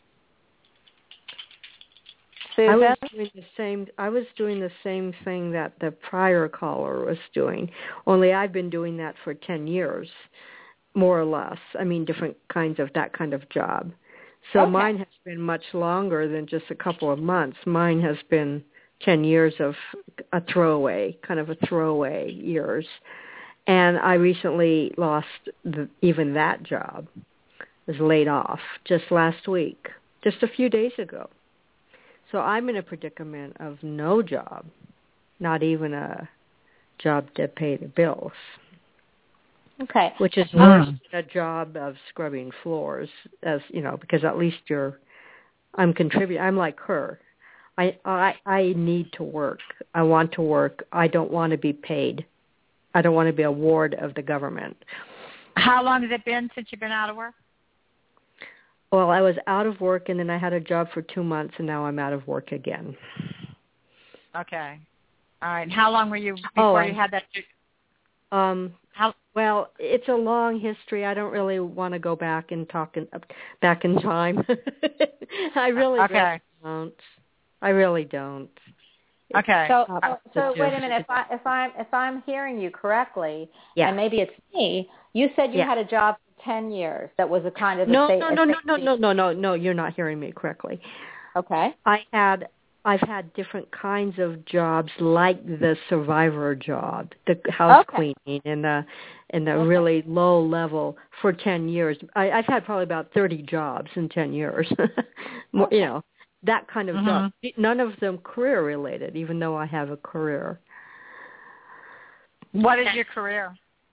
Susan? I was doing the same. I was doing the same thing that the prior caller was doing. Only I've been doing that for ten years, more or less. I mean, different kinds of that kind of job. So okay. Mine has been much longer than just a couple of months. Mine has been ten years of a throwaway, kind of a throwaway years. And I recently lost the, even that job. Was laid off just last week, just a few days ago. So I'm in a predicament of no job, not even a job to pay the bills. Okay. Which is worse than a job of scrubbing floors, as you know, because at least you're, I'm contributing. I'm like her. I, I I need to work. I want to work. I don't want to be paid. I don't want to be a ward of the government. How long has it been since you've been out of work? Well, I was out of work, and then I had a job for two months, and now I'm out of work again. Okay. All right. How long were you before oh, you had that? Um. How? Well, it's a long history. I don't really want to go back and talk in, back in time. I really, okay. really don't. I really don't. Okay. So, uh, so wait a minute. If I if I'm if I'm hearing you correctly, yeah. and maybe it's me, you said you yeah. had a job for ten years. That was a kind of a no, sa- no, no, no, no, no, no, no, no. You're not hearing me correctly. Okay. I had I've had different kinds of jobs, like the survivor job, the house okay. cleaning, and the and the okay. really low level for ten years. I, I've had probably about thirty jobs in ten years. More, okay. You know. That kind of uh-huh. job. None of them career related, even though I have a career. What is your career?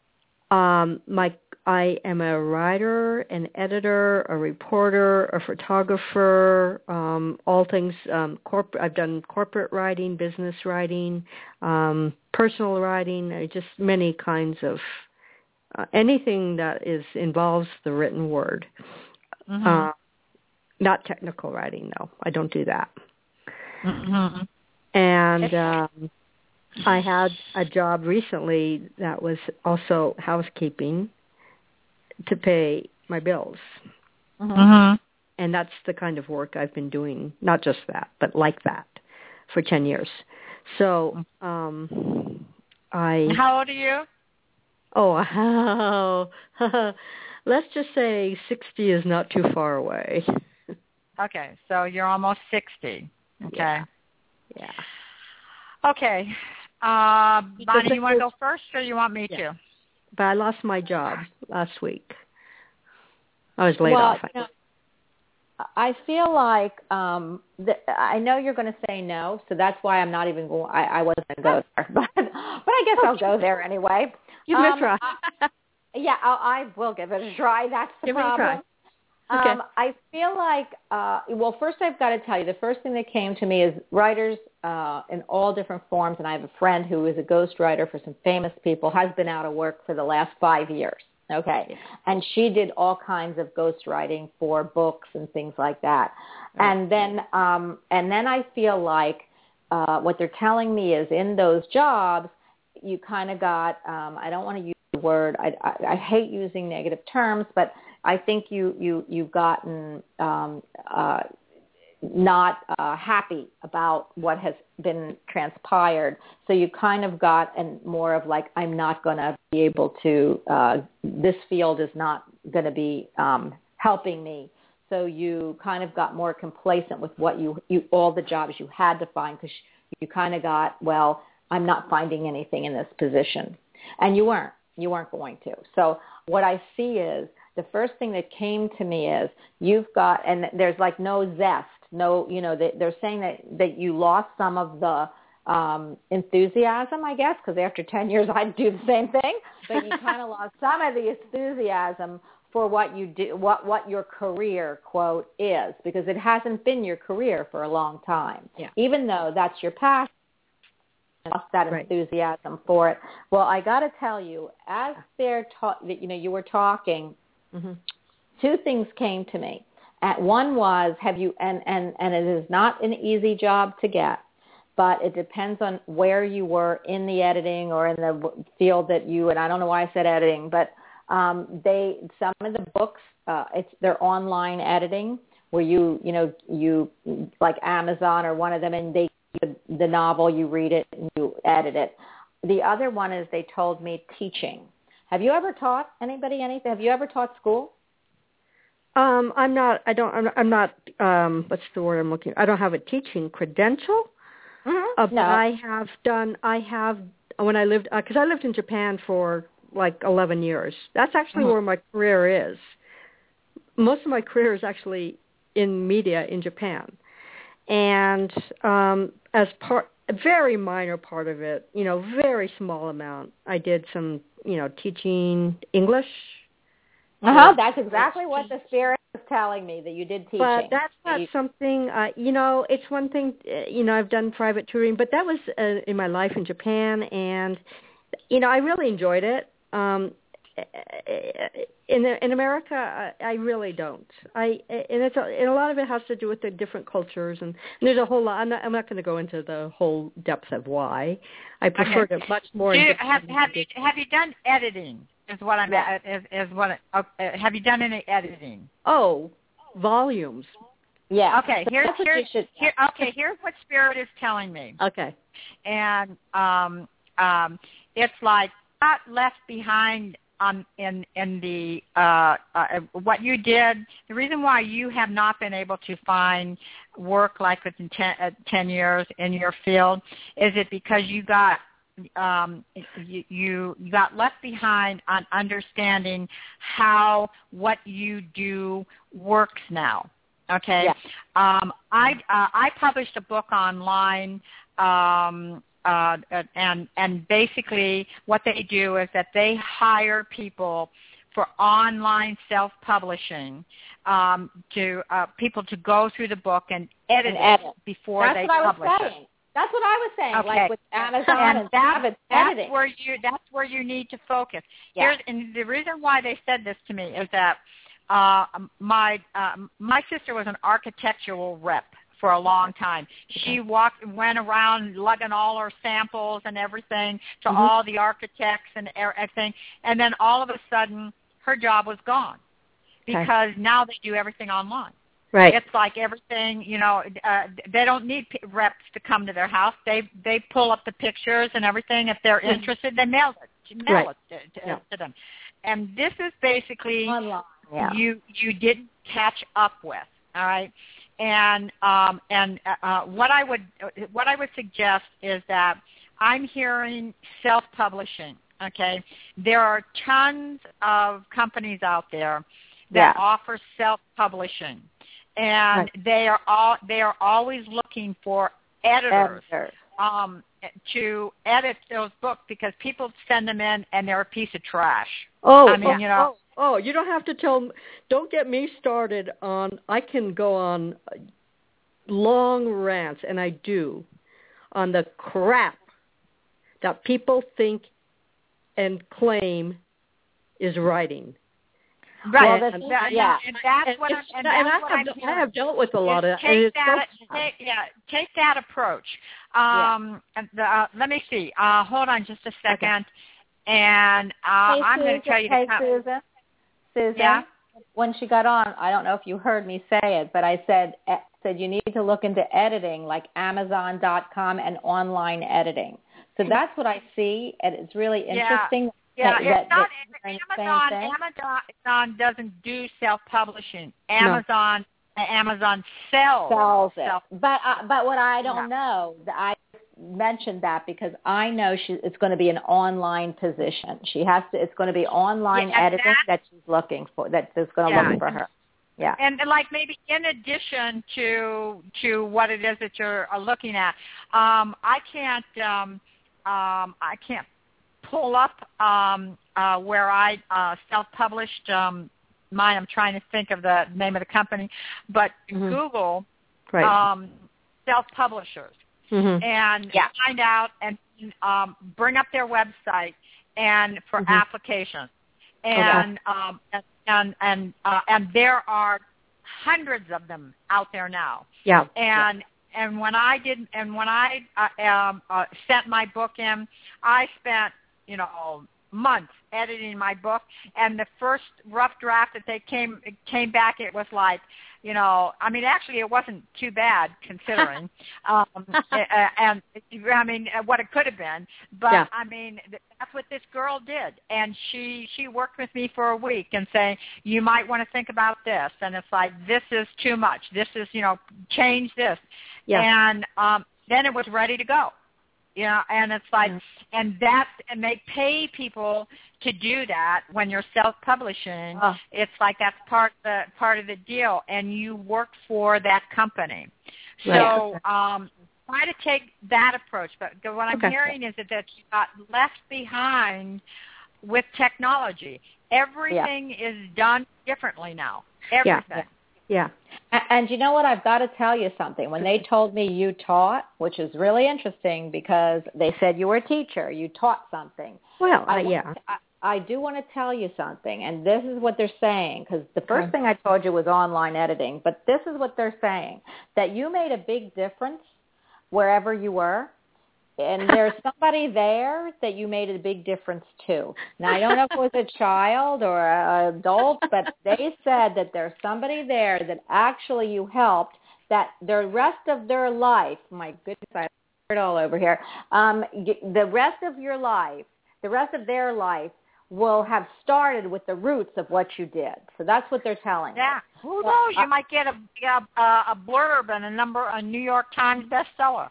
Um, my I am a writer, an editor, a reporter, a photographer, um, all things um, corporate. I've done corporate writing, business writing, um, personal writing, uh, just many kinds of uh, anything that is involves the written word. Mm-hmm. Uh, not technical writing, though. I don't do that. Mm-hmm. And um, I had a job recently that was also housekeeping to pay my bills. Mm-hmm. And that's the kind of work I've been doing, not just that, but like that for ten years. So um, I... How old are you? Oh, wow. Let's just say sixty is not too far away. Okay, so you're almost sixty. Okay. Yeah. yeah. Okay. Uh, Bonnie, you want to go first or you want me yeah. to? But I lost my job last week. I was laid well, off. You know, I feel like um, th- I know you're going to say no, so that's why I'm not even going. I, I wasn't going to go there, but but I guess I'll go there anyway. Give it um, a try. I, yeah, I'll, I will give it a try. That's the give problem. It a try. Okay. Um, I feel like, uh, well, first I've got to tell you, the first thing that came to me is writers uh, in all different forms, and I have a friend who is a ghostwriter for some famous people, has been out of work for the last five years, okay? Yeah. And she did all kinds of ghostwriting for books and things like that. Right. And then um, and then I feel like uh, what they're telling me is in those jobs, you kind of got, um, I don't want to use the word, I, I, I hate using negative terms, but I think you, you, you've gotten um, uh, not uh, happy about what has been transpired. So you kind of got and more of like, I'm not going to be able to, uh, this field is not going to be um, helping me. So you kind of got more complacent with what you, you all the jobs you had to find because you kind of got, well, I'm not finding anything in this position. And you weren't. You weren't going to. So what I see is, the first thing that came to me is you've got, and there's like no zest, no, you know, they, they're saying that, that you lost some of the um, enthusiasm, I guess, because after ten years I'd do the same thing, but you kind of lost some of the enthusiasm for what you do, what, what your career, quote, is, because it hasn't been your career for a long time, yeah. even though that's your passion. Lost that enthusiasm right. for it. Well, I got to tell you, as they're ta- you know, you were talking, mm-hmm. two things came to me. At one was, have you, and, and, and it is not an easy job to get, but it depends on where you were in the editing or in the field that you, and I don't know why I said editing, but um, they, some of the books, uh, it's they're online editing where you, you know, you, like Amazon or one of them, and they The, the novel, you read it and you edit it. The other one is they told me teaching. Have you ever taught anybody anything? Have you ever taught school? Um, I'm not. I don't. I'm, I'm not. Um, what's the word I'm looking? I don't have a teaching credential. Mm-hmm. Uh, but no. I have done. I have when I lived because uh, I lived in Japan for like eleven years. That's actually mm-hmm. where my career is. Most of my career is actually in media in Japan. And um, as part, a very minor part of it, you know, very small amount, I did some, you know, teaching English. Uh-huh, that's exactly what the spirit was telling me, that you did teaching. But that's not something, uh, you know, it's one thing, uh, you know, I've done private tutoring, but that was uh, in my life in Japan, and, you know, I really enjoyed it. Um, in in America, I, I really don't. I and it's a, and a lot of it has to do with the different cultures, and, and there's a whole lot. I'm not, I'm not going to go into the whole depth of why. I prefer okay. it much more. Do you, have have you have you done editing? Is what I'm yeah. is, is what. Uh, have you done any editing? Oh, volumes. Yeah. Okay. So here's here's should, here. Okay. Here's what Spirit is telling me. Okay. And um um, it's like not left behind. Um, in in the uh, uh, what you did, the reason why you have not been able to find work like within ten, uh, ten years in your field is it because you got um, you, you got left behind on understanding how what you do works now. Okay, yeah. um, I uh, I published a book online. Um, uh, and and basically what they do is that they hire people for online self-publishing, um, to uh, people to go through the book and edit, and edit. it before That's they what publish I was saying. it. That's what I was saying, Okay. like with Amazon and and that, Avid that's editing. where you that's where you need to focus. Yeah. Here's, and the reason why they said this to me is that uh, my uh, my sister was an architectural rep for a long time. She walked, went around lugging all her samples and everything to Mm-hmm. all the architects and everything, and then all of a sudden her job was gone because okay. now they do everything online. Right. It's like everything, you know, uh, they don't need p- reps to come to their house. They they pull up the pictures and everything. If they're interested, they mail it, mail right. it to, to, yeah. to them. And this is basically online. Yeah. you you didn't catch up with, all right? And um, and uh, what I would what I would suggest is that I'm hearing self-publishing. Okay, there are tons of companies out there that yeah. offer self-publishing, and right. they are all they are always looking for editors, editors. Um, to edit those books because people send them in and they're a piece of trash. Oh, I mean, oh, you know. Oh, oh, you don't have to tell. Don't get me started on. I can go on long rants, and I do, on the crap that people think and claim is writing. Right. Well, and, that, yeah. And that's and what I'm, and, and that's I what have, I'm I have dealt with a lot of that. Take and it's that. so take, yeah. Take that approach. Um, yeah. and the, uh, let me see. Uh, hold on just a second, okay. and uh, hey, I'm going to tell you. Hey, to come. Susan. Susan. Yeah. When she got on, I don't know if you heard me say it, but I said said you need to look into editing, like Amazon dot com and online editing. So that's what I see, and it's really interesting. Yeah. Yeah, that, it's that, not that Amazon. Amazon doesn't do self-publishing. Amazon, no. Amazon sells, sells it. Self- but uh, but what I don't yeah. know, I mentioned that because I know she it's going to be an online position. She has to. It's going to be online yeah, editing that, that she's looking for. That's going to yeah. look for her. Yeah. And, and like maybe in addition to to what it is that you're looking at, um, I can't um, um, I can't. pull up um, uh, where I uh, self-published um, mine. I'm trying to think of the name of the company, but mm-hmm. Google right. um, self-publishers mm-hmm. and yeah. find out and um, bring up their website and for mm-hmm. applications. And okay. um, and and and, uh, and there are hundreds of them out there now. Yeah. And yeah. and when I did and when I uh, um, uh, sent my book in, I spent you know, months editing my book, and the first rough draft that they came came back, it was like, you know, I mean, actually, it wasn't too bad considering, um, and I mean, what it could have been. But yeah. I mean, that's what this girl did, and she she worked with me for a week and saying, you might want to think about this, and it's like, this is too much. This is, you know, change this, yeah. and um, then it was ready to go. You know, and it's like, yeah. and that's, and they pay people to do that when you're self-publishing. Oh. It's like that's part of the part of the deal, and you work for that company. Right. So um, try to take that approach. But what I'm okay. hearing is that, that you got left behind with technology. Everything yeah. is done differently now. Everything. Yeah. Yeah. And, and you know what? I've got to tell you something. When they told me you taught, which is really interesting because they said you were a teacher, you taught something. Well, I uh, yeah. To, I, I do want to tell you something, and this is what they're saying, because the first okay. thing I told you was online editing, but this is what they're saying, that you made a big difference wherever you were. And there's somebody there that you made a big difference to. Now, I don't know if it was a child or an adult, but they said that there's somebody there that actually you helped, that the rest of their life, my goodness, I heard it all over here, um, the rest of your life, the rest of their life will have started with the roots of what you did. So that's what they're telling yeah. me. Yeah. Who knows? You uh, might get a, a, a blurb and a number, a New York Times bestseller.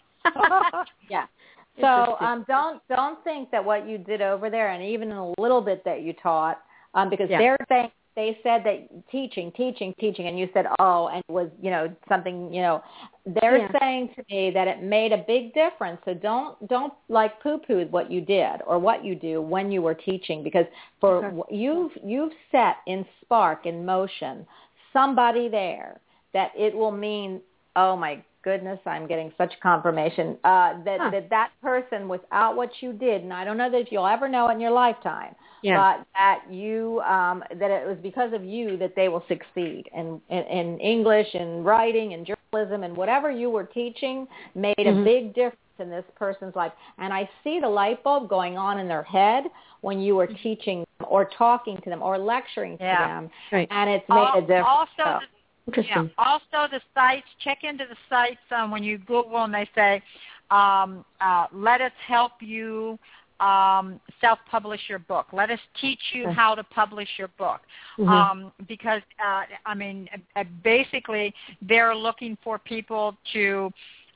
yeah. So um, don't don't think that what you did over there, and even a little bit that you taught, um, because yeah. they're saying they said that teaching, teaching, teaching, and you said, oh, and it was, you know, something, you know, they're Yeah. saying to me that it made a big difference. So don't, don't like poo-poo what you did or what you do when you were teaching, because for Okay. you've, you've set in spark, in motion, somebody there that it will mean, oh my goodness, I'm getting such confirmation uh, that, Huh. that that person, without what you did, and I don't know that if you'll ever know it in your lifetime, Yeah. but that you um, that it was because of you that they will succeed in, in, in English and writing and journalism, and whatever you were teaching made Mhm. a big difference in this person's life. And I see the light bulb going on in their head when you were teaching them or talking to them or lecturing Yeah. to them, Right. and it's made Al- a difference. Also, So, the, Interesting. yeah, also the sites, check into the sites um, when you Google and they say, um, uh, let us help you um, self-publish your book. Let us teach you Okay. how to publish your book. Mhm. Um, because, uh, I mean, uh, basically they're looking for people to,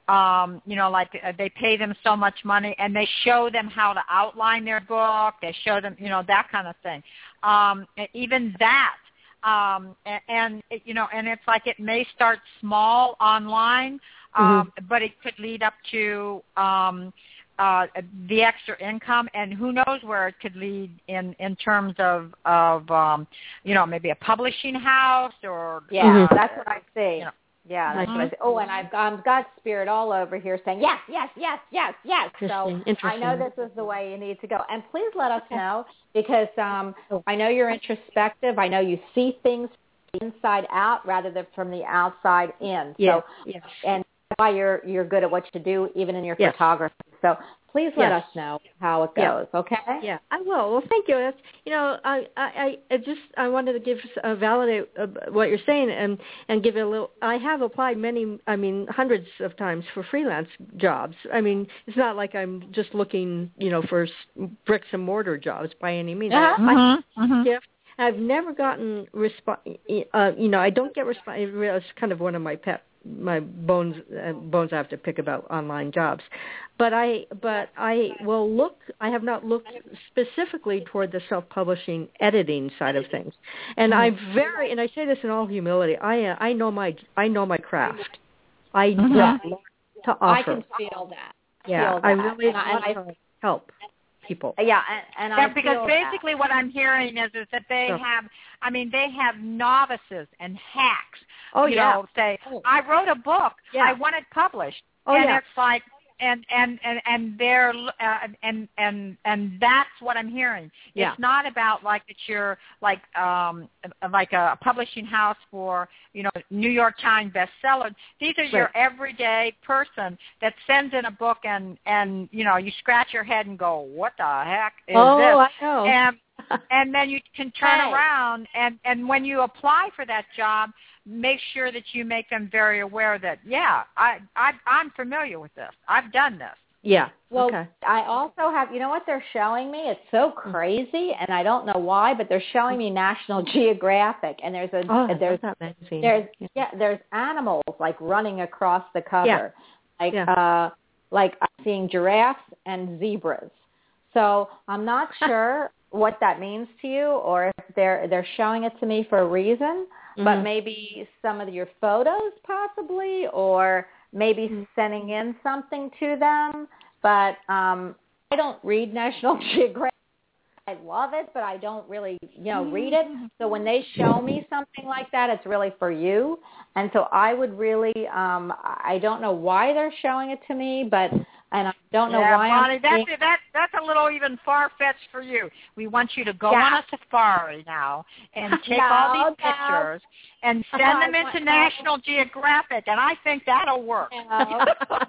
um, you know, like uh, they pay them so much money and they show them how to outline their book. They show them, you know, that kind of thing. Um, even that. Um, and, and it, you know, and it's like it may start small online, um, Mm-hmm. but it could lead up to um, uh, the extra income, and who knows where it could lead in, in terms of, of um, you know, maybe a publishing house or yeah, Mhm. that's what I see. You know. Yeah, that's Mhm. what I see. Oh, and I've, I've got spirit all over here saying, yes, yes, yes, yes, yes. So Interesting. Interesting. I know this is the way you need to go. And please let us know, because um, Oh. I know you're introspective. I know you see things from the inside out rather than from the outside in. Yeah. So, Yes. and that's why you're, you're good at what you do, even in your Yes. photography. So please let Yes. us know how it Yeah. goes, okay? Yeah, I will. Well, thank you. That's, you know, I, I, I just I wanted to give uh, validate uh, what you're saying and and give it a little. I have applied many, I mean, hundreds of times for freelance jobs. I mean, it's not like I'm just looking, you know, for s- bricks and mortar jobs by any means. Uh-huh. I, Mm-hmm. Mm-hmm. gift. I've never gotten response. Uh, you know, I don't get response. It's kind of one of my pet my bones uh, bones I have to pick about online jobs. But I but I will look. I have not looked specifically toward the self-publishing editing side of things. And I'm very and I say this in all humility. I uh, I know my I know my craft. I Mhm. have a lot to offer. I can feel that. yeah, feel I that. really And I- and I- want to help people. Yeah, and, and Yeah, I because feel basically what I'm hearing is is that they So- have, I mean, they have novices and hacks. Oh you yeah. know, say, Oh. I wrote a book, Yeah. I want it published, Oh, and yeah. it's like, and and and and they're uh, and and and that's what I'm hearing. Yeah. It's not about like that you're like um like a publishing house for, you know, New York Times bestseller. These are your Right. everyday person that sends in a book and and you know you scratch your head and go, what the heck is oh, this? I know. And and then you can turn Hey. around and and when you apply for that job, make sure that you make them very aware that yeah, I, I I'm familiar with this. I've done this. yeah. Well, okay. I also have, you know what they're showing me? It's so crazy, and I don't know why, but they're showing me National Geographic, and there's a Oh, I there's love that magazine. there's yeah. yeah there's animals like running across the cover, Yeah. like Yeah. uh like I'm seeing giraffes and zebras. So I'm not sure what that means to you, or if they're they're showing it to me for a reason. But Mhm. maybe some of your photos possibly, or maybe Mhm. sending in something to them. But um, I don't read National Geographic. I love it, but I don't really, you know, read it. So when they show me something like that, it's really for you. And so I would really, um, I don't know why they're showing it to me, but and I don't know yeah, why Bonnie, I'm that's seeing- that that's a little even far fetched for you. We want you to go Yeah. on a safari now and take No, all these no. pictures and send I them want- into National Geographic, and I think that'll work. No,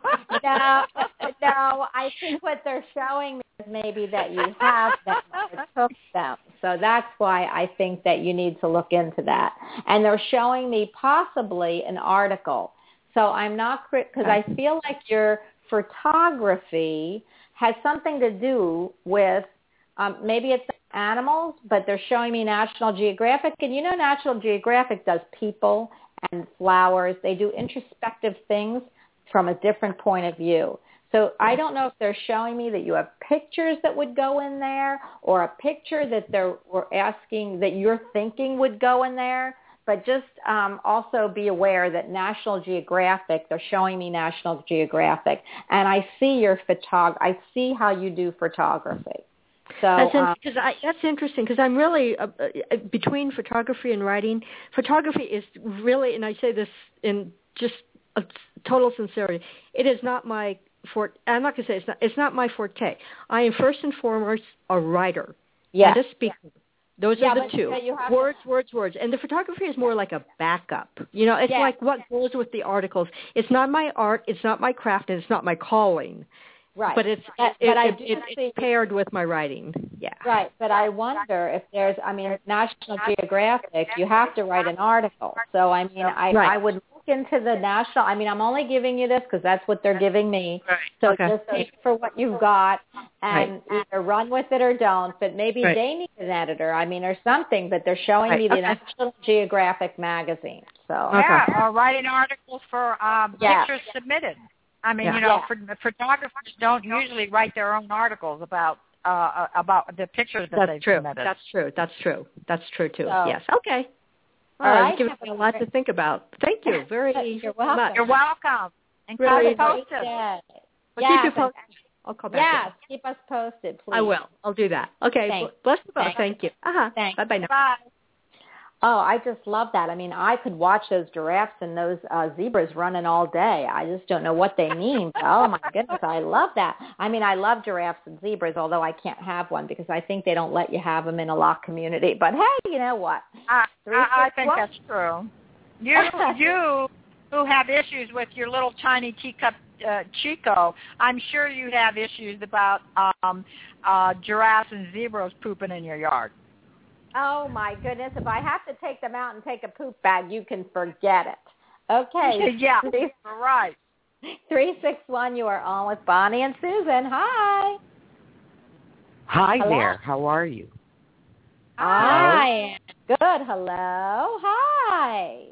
no, no. I think what they're showing me is maybe that you have them or took them. So that's why I think that you need to look into that. And they're showing me possibly an article. So I'm not, because I feel like your photography has something to do with, um, maybe it's animals, but they're showing me National Geographic. And you know National Geographic does people and flowers. They do introspective things from a different point of view. So I don't know if they're showing me that you have pictures that would go in there or a picture that they're were asking that you're thinking would go in there. But just um, also be aware that National Geographic, they're showing me National Geographic, and I see your photog. I see how you do photography. So that's, in, um, I, that's interesting because I'm really, uh, uh, between photography and writing, photography is really, and I say this in just a total sincerity, it is not my forte. I'm not going to say it's not, it's not my forte. I am first and foremost a writer yes. and a speaker. Those yeah, are the two. Words, to... words, words. And the photography is more like a backup. You know, it's yeah. like what goes with the articles. It's not my art, it's not my craft, and it's not my calling. Right. But it's but, it, but I it, do it, see, it's paired with my writing. Yeah. Right. But I wonder if there's, I mean, National Geographic, you have to write an article. So, I mean, I, right. I would look into the national, I mean, I'm only giving you this because that's what they're giving me. Right. So okay. just take it for what you've got and right. either run with it or don't. But maybe right. they need an editor, I mean, or something. But they're showing right. me the okay. National Geographic magazine. So okay. Yeah, or writing articles for um, yeah. pictures submitted. I mean, Yeah. you know, Yeah. for, photographers don't usually write their own articles about uh, about the pictures that That's they've true. submitted. That's true. That's true. That's true too. So, yes. Okay. All uh, right. Give me a lot to think about. Thank you very You're welcome. much. You're welcome. And keep Really us posted. Yeah. We'll yes, keep you posted. I'll call back. Yes, in. keep us posted, please. I will. I'll do that. Okay. Thanks. Bless you both. Thanks. Thank you. Uh-huh. Thanks. Bye-bye now. Bye. Oh, I just love that. I mean, I could watch those giraffes and those uh, zebras running all day. I just don't know what they mean. But, oh, my goodness, I love that. I mean, I love giraffes and zebras, although I can't have one because I think they don't let you have them in a locked community. But, hey, you know what? I, Three, I, I six, think one. that's true. You, you who have issues with your little tiny teacup uh, Chico, I'm sure you have issues about um, uh, giraffes and zebras pooping in your yard. Oh, my goodness. If I have to take them out and take a poop bag, you can forget it. Okay. yeah, right. three six one, you are on with Bonnie and Susan. Hi. Hi Hello? there. How are you? Hi. Good. Hello. Hi.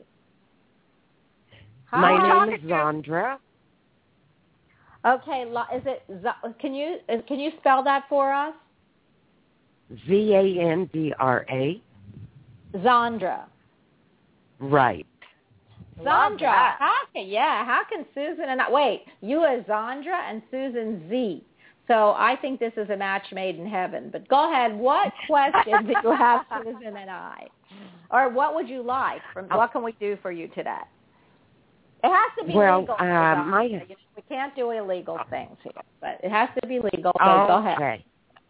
Hi. My name is Zandra. Okay. Is it? Can you can you spell that for us? Z A N D R A. Zandra. Right. Zandra. How can, yeah, how can Susan and I, wait, you are Zandra and Susan Z. So I think this is a match made in heaven. But go ahead. What question do you have, Susan and I? Or what would you like? From, what can we do for you today? It has to be well, legal. Uh, my... We can't do illegal things here, but it has to be legal. So okay. Go ahead.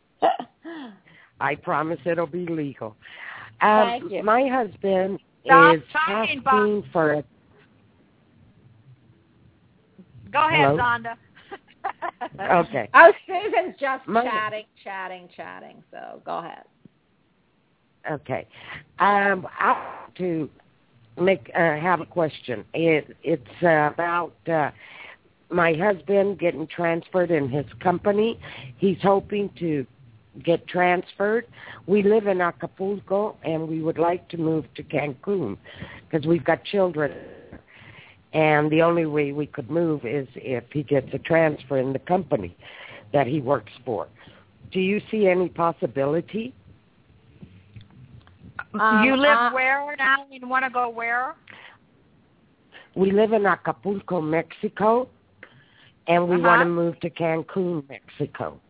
I promise it'll be legal. Um, Thank you. My husband Stop is talking, asking Bob. for a... Go ahead, Hello? Zonda. Okay. Oh, Susan's just My... chatting, chatting, chatting. So go ahead. Okay. Um, I want to make uh, have a question. It, it's uh, about uh, my husband getting transferred in his company. He's hoping to get transferred. We live in Acapulco, and we would like to move to Cancun because we've got children. And the only way we could move is if he gets a transfer in the company that he works for. Do you see any possibility? Um, you live uh, where now? You want to go where? We live in Acapulco, Mexico, and we uh-huh. want to move to Cancun, Mexico.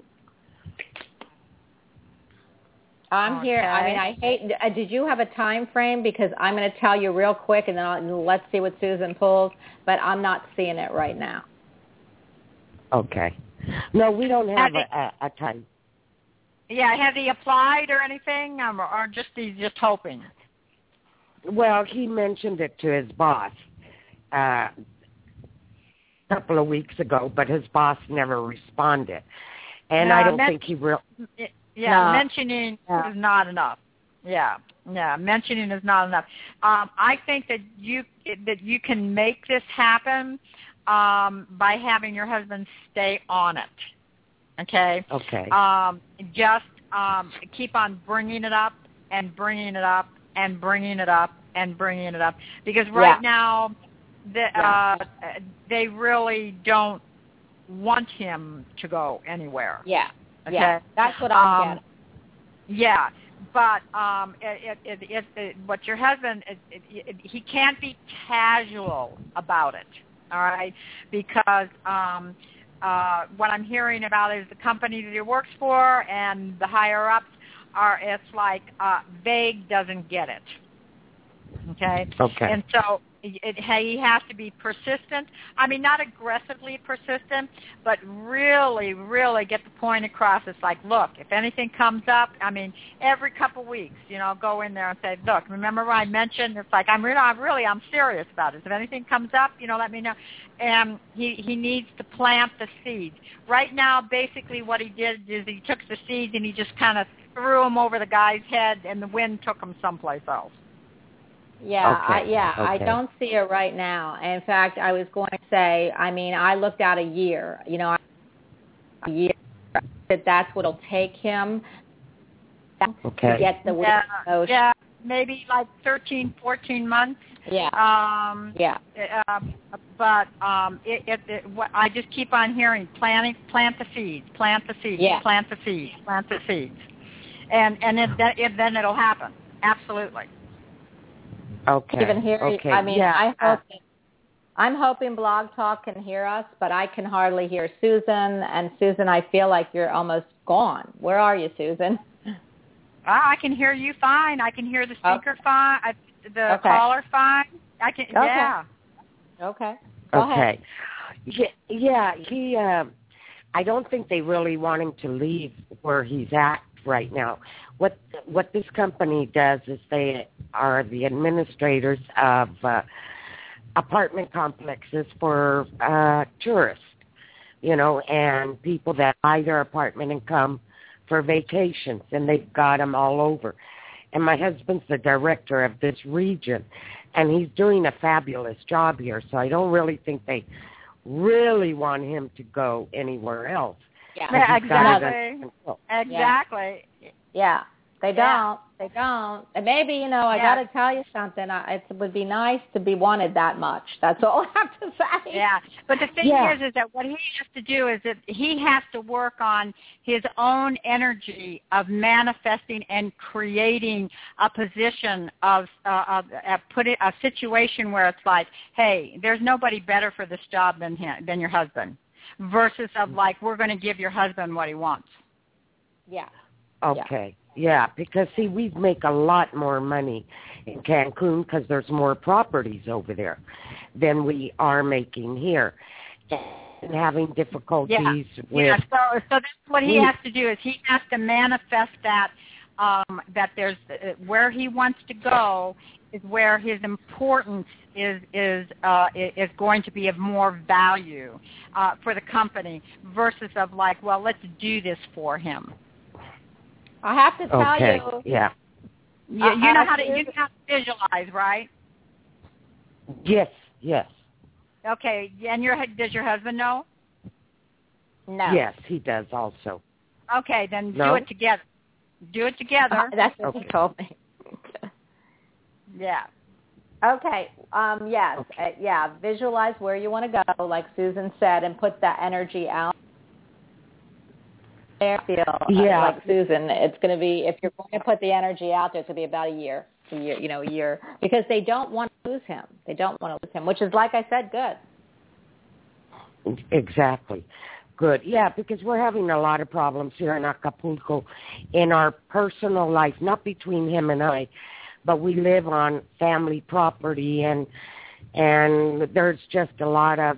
I'm okay. here. I mean, I hate. Uh, did you have a time frame? Because I'm going to tell you real quick, and then I'll, let's see what Susan pulls. But I'm not seeing it right now. Okay. No, we don't have have a, a, a time. Yeah, have he applied or anything, um, or just he's just hoping? Well, he mentioned it to his boss uh, a couple of weeks ago, but his boss never responded, and no, I don't men- think he real. Yeah, no. mentioning yeah. is not enough. Yeah, yeah, mentioning is not enough. Um, I think that you that you can make this happen um, by having your husband stay on it. Okay. Okay. Um, just um, keep on bringing it up and bringing it up and bringing it up and bringing it up because right yeah. now, the, yeah. uh, they really don't want him to go anywhere. Yeah. Okay? Yeah. That's what I'm um, getting. Yeah. But um, it, it, it, it, what your husband, it, it, it, he can't be casual about it, all right? Because um, uh, what I'm hearing about is the company that he works for and the higher-ups are, it's like uh, vague doesn't get it, okay? Okay. And so it, it, he has to be persistent. I mean, not aggressively persistent, but really, really get the point across. It's like, look, if anything comes up, I mean, every couple weeks, you know, go in there and say, look, remember what I mentioned? It's like, I'm really, I'm really, I'm serious about it. If anything comes up, you know, let me know. And he, he needs to plant the seeds. Right now, basically what he did is he took the seeds and he just kind of threw them over the guy's head, and the wind took them someplace else. Yeah, Okay. I, yeah, Okay. I don't see it right now. In fact, I was going to say, I mean, I looked at a year. You know, a year that that's what'll take him Okay. to get the Yeah, motion. yeah, maybe like thirteen, fourteen months. Yeah. Um, Yeah. Uh, but um, it, it, it, what I just keep on hearing: planting, plant the seeds, plant the seeds, Yeah. plant the seeds, plant the seeds, and and if, that, if then it'll happen. Absolutely. Okay. Even here, Okay. I mean, yeah. I uh, hope I'm hoping Blog Talk can hear us, but I can hardly hear Susan. And Susan, I feel like you're almost gone. Where are you, Susan? Ah, I can hear you fine. I can hear the speaker Okay. fine. I, the Okay. caller fine. I can. Okay. Yeah. Okay. Go okay. ahead. Yeah, yeah, he, uh, I don't think they really want him to leave where he's at right now. What what this company does is they are the administrators of uh, apartment complexes for uh, tourists, you know, and people that buy their apartment and come for vacations, and they've got them all over. And my husband's the director of this region, and he's doing a fabulous job here, so I don't really think they really want him to go anywhere else. Yeah. Yeah, He's got it under exactly. control. Exactly. Yeah. They Yeah. don't. They don't. And maybe, you know, I Yeah. got to tell you something. I, it would be nice to be wanted that much. That's all I have to say. Yeah, but the thing Yeah. is, is that what he has to do is that he has to work on his own energy of manifesting and creating a position of, uh, of uh, put it a situation where it's like, hey, there's nobody better for this job than him, than your husband, versus of like, we're going to give your husband what he wants. Yeah. Okay. Yeah, because, see, we make a lot more money in Cancun because there's more properties over there than we are making here. And having difficulties Yeah. with... Yeah, so, so that's what he we- has to do is he has to manifest that, um, that there's, uh, where he wants to go is where his importance is is uh, is going to be of more value uh, for the company versus of like, well, let's do this for him. I have to tell Okay, you. yeah. You, Uh, you know uh, how to you here's- know how to visualize, right? Yes, yes. Okay, and your does your husband know? No. Yes, he does also. Okay, then No? do it together. Do it together. Uh, that's what Okay. he told me. Yeah. Okay. Um, yes. Okay. Uh, yeah. Visualize where you want to go, like Susan said, and put that energy out there. Feel uh, Yeah. like Susan. It's going to be, if you're going to put the energy out there, it's going to be about a year, a year, you know, a year, because they don't want to lose him. They don't want to lose him, which is, like I said, good. Exactly. Good. Yeah, because we're having a lot of problems here in Acapulco in our personal life, not between him and I, but we live on family property, and and there's just a lot of,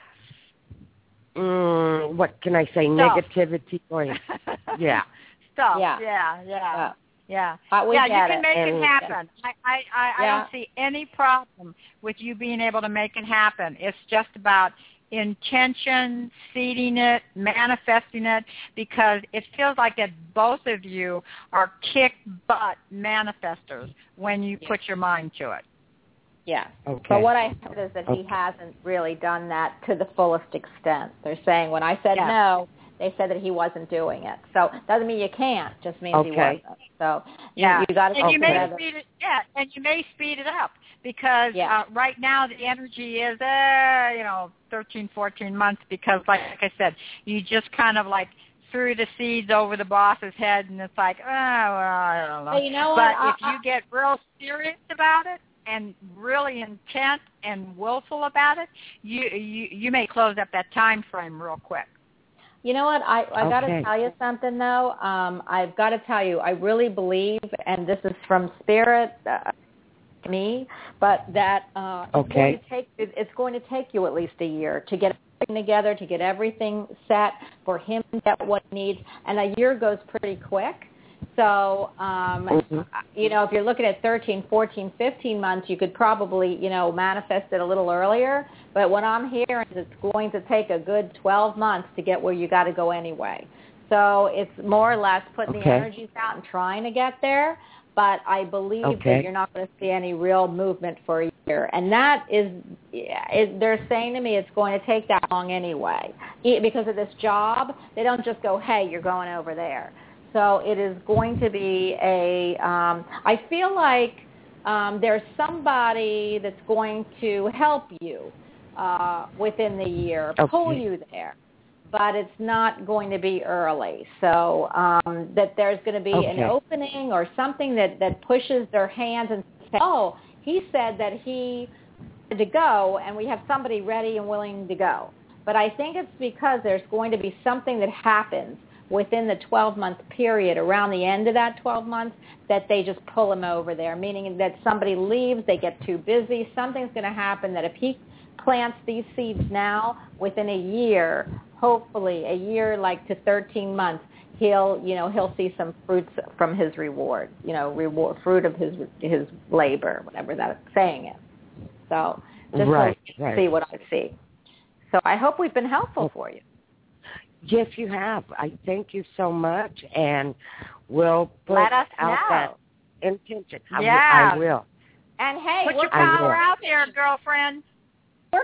mm, what can I say, Stuff. negativity going. Yeah. Stuff. Yeah. Yeah. Yeah. Yeah. Uh, we yeah, you get can it. make And- it happen. I, I, I, I Yeah. don't see any problem with you being able to make it happen. It's just about intention, seeding it, manifesting it, because it feels like that both of you are kick-butt manifestors when you Yeah. put your mind to it. Yeah. Okay. But what I heard is that he Okay. hasn't really done that to the fullest extent. They're saying when I said Yeah. no, they said that he wasn't doing it. So doesn't mean you can't, just means he Okay. wasn't. So Yeah, you, you got to and you may Okay. speed it. Yeah, and you may speed it up because yeah. uh, right now the energy is, uh, you know, thirteen, fourteen months because, like, like I said, you just kind of like threw the seeds over the boss's head, and it's like, oh, well, I don't know. Well, you know but what? if I, you get real serious about it and really intent and willful about it, you you, you may close up that time frame real quick. You know what? I, I got to Okay. tell you something, though. Um, I've got to tell you, I really believe, and this is from Spirit uh, to me, but that uh, it's, Okay. going to take, it, it's going to take you at least a year to get everything together, to get everything set for him to get what he needs, and a year goes pretty quick. So, um, Mm-hmm. you know, if you're looking at thirteen, fourteen, fifteen months, you could probably, you know, manifest it a little earlier. But what I'm hearing is it's going to take a good twelve months to get where you got to go anyway. So it's more or less putting Okay. the energies out and trying to get there. But I believe Okay. that you're not going to see any real movement for a year. And that is, is, they're saying to me it's going to take that long anyway. Because of this job, they don't just go, hey, you're going over there. So it is going to be a, um, I feel like um, there's somebody that's going to help you uh, within the year, Okay. pull you there, but it's not going to be early. So um, that there's going to be Okay. an opening or something that, that pushes their hands and says, oh, he said that he wanted to go, and we have somebody ready and willing to go. But I think it's because there's going to be something that happens within the twelve-month period, around the end of that twelve months, that they just pull him over there, meaning that somebody leaves, they get too busy. Something's going to happen that if he plants these seeds now, within a year, hopefully a year like to thirteen months, he'll, you know, he'll see some fruits from his reward, you know, reward, fruit of his his labor, whatever that saying is. So just Right, to right. see what I see. So I hope we've been helpful for you. Yes, you have. I thank you so much, and we'll put Let us out know. that intention. I, Yeah. I will. And hey, Put we're your I power will. out there, girlfriend. we're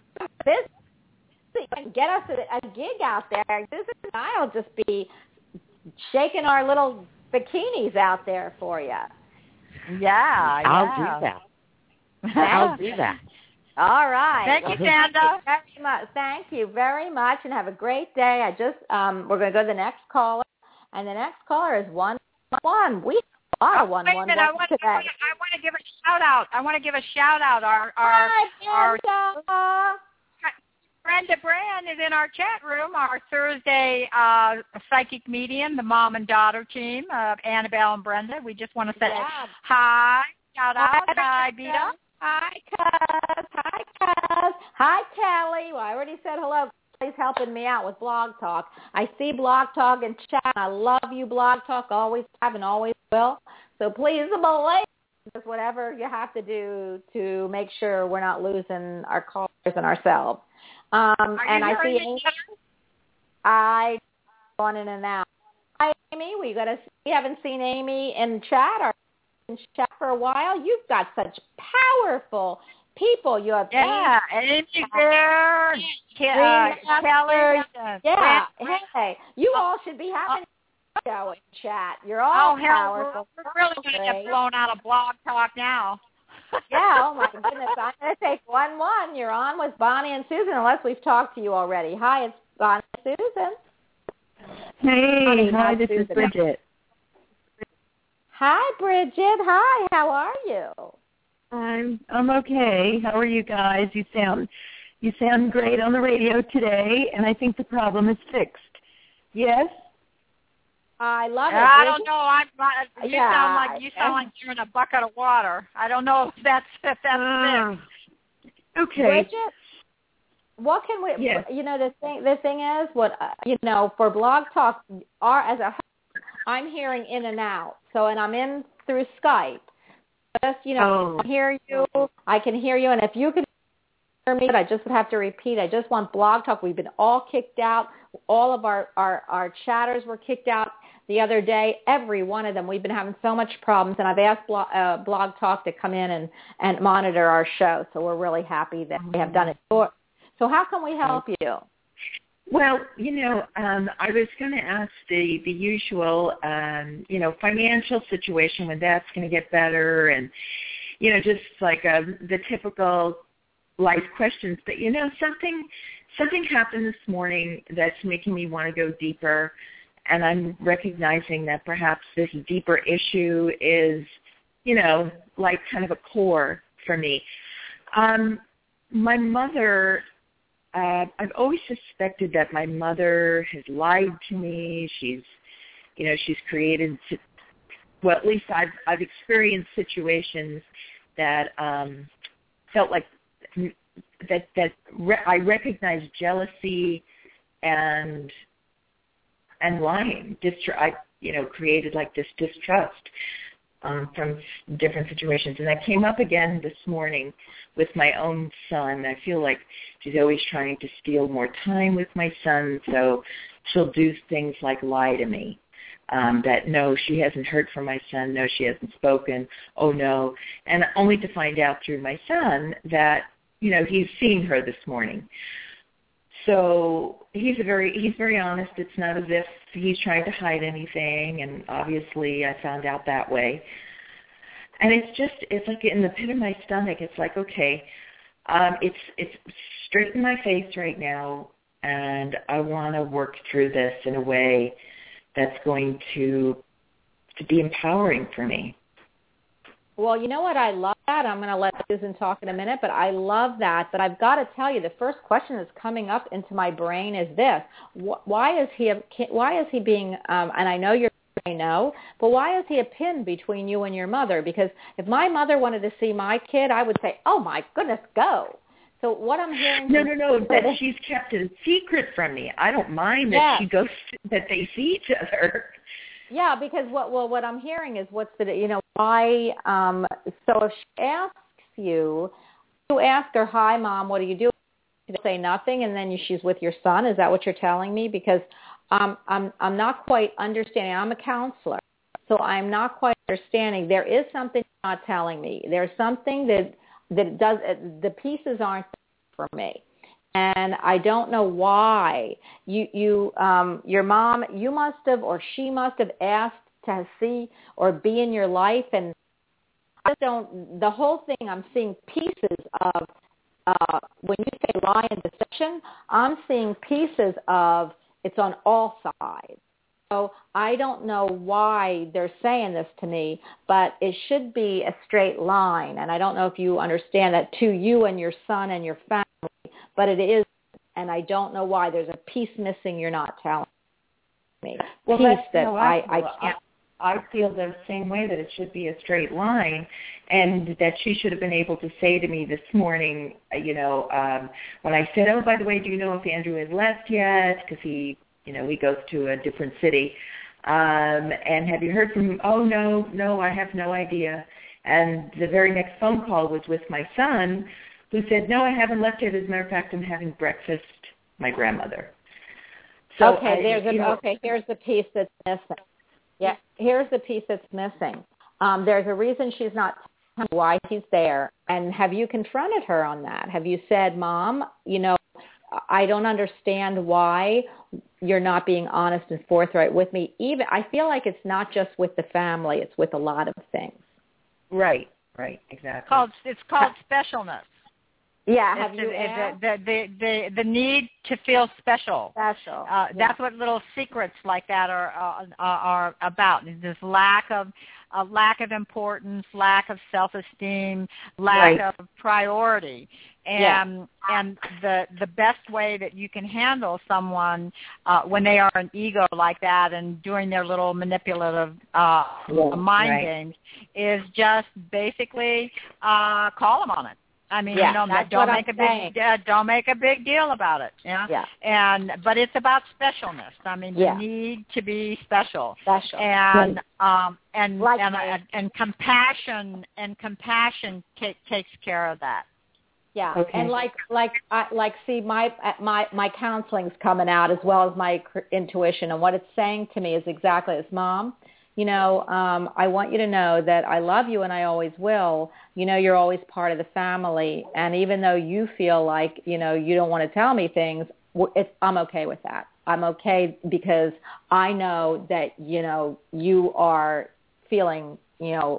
busy and get us a, a gig out there. Susan and I'll just be shaking our little bikinis out there for you. Yeah, I'll yeah. do that. I'll do that. All right. Thank Well, you, Sandra. Thank you very much. Thank you very much, and have a great day. I just um, we're going to go to the next caller, and the next caller is one one. We have a lot of one Wait a one minute, I one want, today. I, want, I want to give a shout out. I want to give a shout out. Our our our Hi, Brenda Brand is in our chat room. Our Thursday uh, psychic medium, the mom and daughter team, uh, Annabelle and Brenda. We just want to say Yeah. hi, shout out, Hi, hi, Brenda. Beta. Hi, Cuz. Hi, Cuz. Hi, Kelly. Well, I already said hello. Kelly's helping me out with Blog Talk. I see Blog Talk and chat. I love you, Blog Talk. Always have and always will. So please believe just whatever you have to do to make sure we're not losing our callers and ourselves. Um, Are and you I hearing see me? Amy. I on in and out. Hi, Amy. We got to. We haven't seen Amy in chat or in chat for a while. You've got such powerful people. You have Yeah, Amy there, Amy, Ke- uh, Green Kelly. Master. uh, Yeah. Brent- Hey, you all should be having a show in chat. You're all Oh, hell, we're, powerful. we're really going to get Great. blown out of Blog Talk now. Yeah, oh my goodness. I'm going to take one one. You're on with Bonnie and Susan, unless we've talked to you already. Hi, it's Bonnie and Susan. Hey, Bonnie, hi, not this is Susan. Bridget. Hi, Bridget. Hi, how are you? I'm I'm okay. How are you guys? You sound you sound great on the radio today, and I think the problem is fixed. Yes? I love it. I Bridget. don't know. I'm. You Yeah, sound like you sound like you're in a bucket of water. I don't know if that's if that's Uh, fixed. okay. Bridget, what can we? Yes. You know, the thing. The thing is, what uh, you know, for Blog Talk, our as a, I'm hearing in and out. So, and I'm in through Skype. Just you know, Oh. I hear you. I can hear you, and if you can hear me, I just would have to repeat. I just want Blog Talk. We've been all kicked out. All of our our our chatters were kicked out the other day. Every one of them. We've been having so much problems, and I've asked Blog, uh, Blog Talk to come in and and monitor our show. So we're really happy that we have done it. So, so how can we help you? Well, you know, um, I was going to ask the the usual, um, you know, financial situation when that's going to get better, and you know, just like a, the typical life questions. But, you know, something something happened this morning that's making me want to go deeper, and I'm recognizing that perhaps this deeper issue is, you know, like kind of a core for me. Um, my mother, uh, I've always suspected that my mother has lied to me. She's, you know, she's created, well, at least I've I've experienced situations that um, felt like that that re- I recognized jealousy and and lying. Distr- I you know created like this distrust um, from different situations, and that came up again this morning with my own son. I feel like she's always trying to steal more time with my son, so she'll do things like lie to me. Um, that no, she hasn't heard from my son, no, she hasn't spoken, oh no, and only to find out through my son that, you know, he's seen her this morning. So he's a very, he's very honest. It's not as if he's trying to hide anything, and obviously I found out that way. And it's just, it's like in the pit of my stomach, it's like, okay, um, it's, it's straight in my face right now, and I want to work through this in a way that's going to to be empowering for me. Well, you know what? I love that. I'm going to let Susan talk in a minute, but I love that. But I've got to tell you, the first question that's coming up into my brain is this: Why is he? A, why is he being? Um, and I know you're saying no, but why is he a pin between you and your mother? Because if my mother wanted to see my kid, I would say, "Oh my goodness, go." So what I'm hearing... No, no, no, that she's kept it a secret from me. I don't mind that yeah. she goes, that they see each other. Yeah, because what well, what I'm hearing is what's the, you know, why, um, so if she asks you, you ask her, hi, Mom, what do you do? You say nothing, and then she's with your son. Is that what you're telling me? Because um, I'm, I'm not quite understanding. I'm a counselor, so I'm not quite understanding. There is something you're not telling me. There's something that... that does the pieces aren't for me, and I don't know why. You, you, um, your mom, you must have, or she must have asked to see or be in your life, and I don't. The whole thing, I'm seeing pieces of. Uh, when you say lie and deception, I'm seeing pieces of it's on all sides. So I don't know why they're saying this to me, but it should be a straight line. And I don't know if you understand that to you and your son and your family, but it is, and I don't know why. There's a piece missing you're not telling me. Well, piece that's that how I, I, I can't. I feel the same way, that it should be a straight line, and that she should have been able to say to me this morning, you know, um, when I said, oh, by the way, do you know if Andrew has left yet? Because he... You know, he goes to a different city. Um, and have you heard from him? Oh, no, no, I have no idea. And the very next phone call was with my son, who said, no, I haven't left yet. As a matter of fact, I'm having breakfast with my grandmother. So okay, I, there's a, you know, okay, here's the piece that's missing. Yeah, here's the piece that's missing. Um, there's a reason she's not telling you why he's there. And have you confronted her on that? Have you said, Mom, you know, I don't understand why you're not being honest and forthright with me. Even I feel like it's not just with the family; it's with a lot of things. Right, right, exactly. It's called it's called specialness. Yeah, have it's you the, asked? The, the the the need to feel special? Special. Uh, yeah. That's what little secrets like that are uh, are about. This lack of a lack of importance, lack of self-esteem, lack right. of priority. And yeah. and the the best way that you can handle someone uh, when they are an ego like that and doing their little manipulative uh, yeah, mind right. games is just basically uh, call them on it. I mean, yeah, you know, that's don't what make I'm a big uh, don't make a big deal about it. Yeah. Yeah. And but it's about specialness. I mean, yeah. you need to be special. Special. And right. um and like and, and and compassion and compassion take, takes care of that. Yeah, okay. and like like I, like see my my my counseling's coming out as well as my intuition, and what it's saying to me is exactly this, Mom. You know, um, I want you to know that I love you and I always will. You know, you're always part of the family, and even though you feel like you know you don't want to tell me things, it's, I'm okay with that. I'm okay because I know that you know you are feeling you know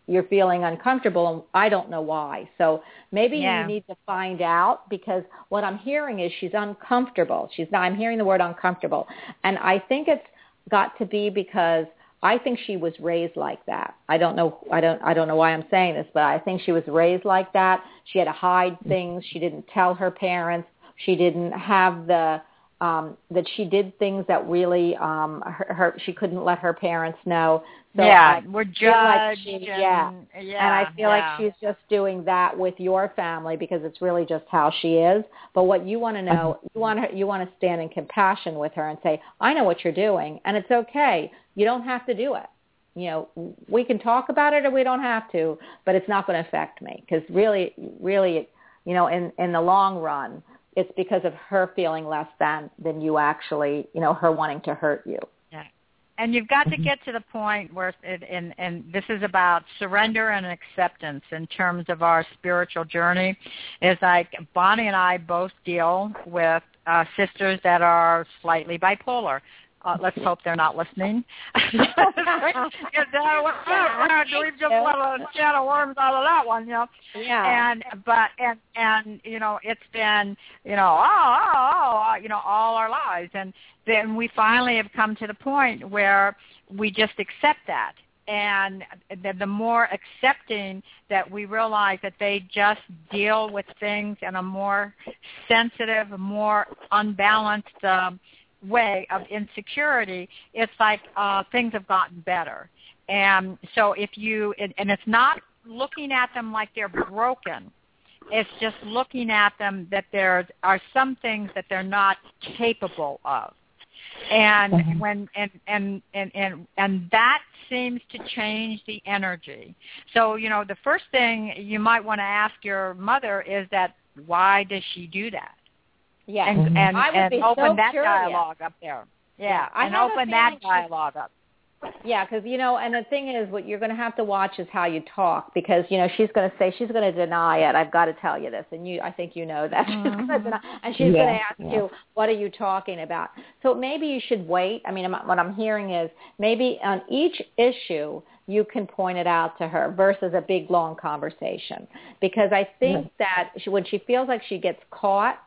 you're feeling uncomfortable, and I don't know why. So maybe Yeah. you need to find out, because what I'm hearing is she's uncomfortable. She's not, I'm hearing the word uncomfortable. And I think it's got to be because I think she was raised like that. I don't know. I don't. I don't know why I'm saying this, but I think she was raised like that. She had to hide things. She didn't tell her parents. She didn't have the um, that she did things that really um, her, her. She couldn't let her parents know. So yeah, I we're feel like judged. she, and, yeah. yeah, and I feel yeah. like she's just doing that with your family because it's really just how she is. But what you want to know, you want her, you want to stand in compassion with her and say, I know what you're doing, and it's okay. You don't have to do it. You know, we can talk about it or we don't have to, but it's not going to affect me, because really, really, you know, in, in the long run, it's because of her feeling less than than you actually, you know, her wanting to hurt you. Yeah. And you've got to get to the point where, it, and, and this is about surrender and acceptance in terms of our spiritual journey. Is like Bonnie and I both deal with uh, sisters that are slightly bipolar. Uh, let's hope they're not listening. We've just let a can of worms out of that one, you know. Yeah. And but and and you know, it's been you know oh oh oh you know all our lives, and then we finally have come to the point where we just accept that. And the, the more accepting that we realize that they just deal with things in a more sensitive, more unbalanced um, way of insecurity, it's like uh, things have gotten better. And so if you, and, and it's not looking at them like they're broken, it's just looking at them that there are some things that they're not capable of. And mm-hmm. when and, and and and and that seems to change the energy. So, you know, the first thing you might want to ask your mother is that, why does she do that? Yeah, and and, and open so that curious. dialogue up there. Yeah, yeah I and open that dialogue she, up. Yeah, because, you know, and the thing is, what you're going to have to watch is how you talk, because, you know, she's going to say, she's going to deny it. I've got to tell you this, and you, I think you know that. Mm-hmm. She's going to deny, and she's yeah, going to ask yeah. you, what are you talking about? So maybe you should wait. I mean, what I'm hearing is maybe on each issue you can point it out to her versus a big, long conversation, because I think yeah. that she, when she feels like she gets caught,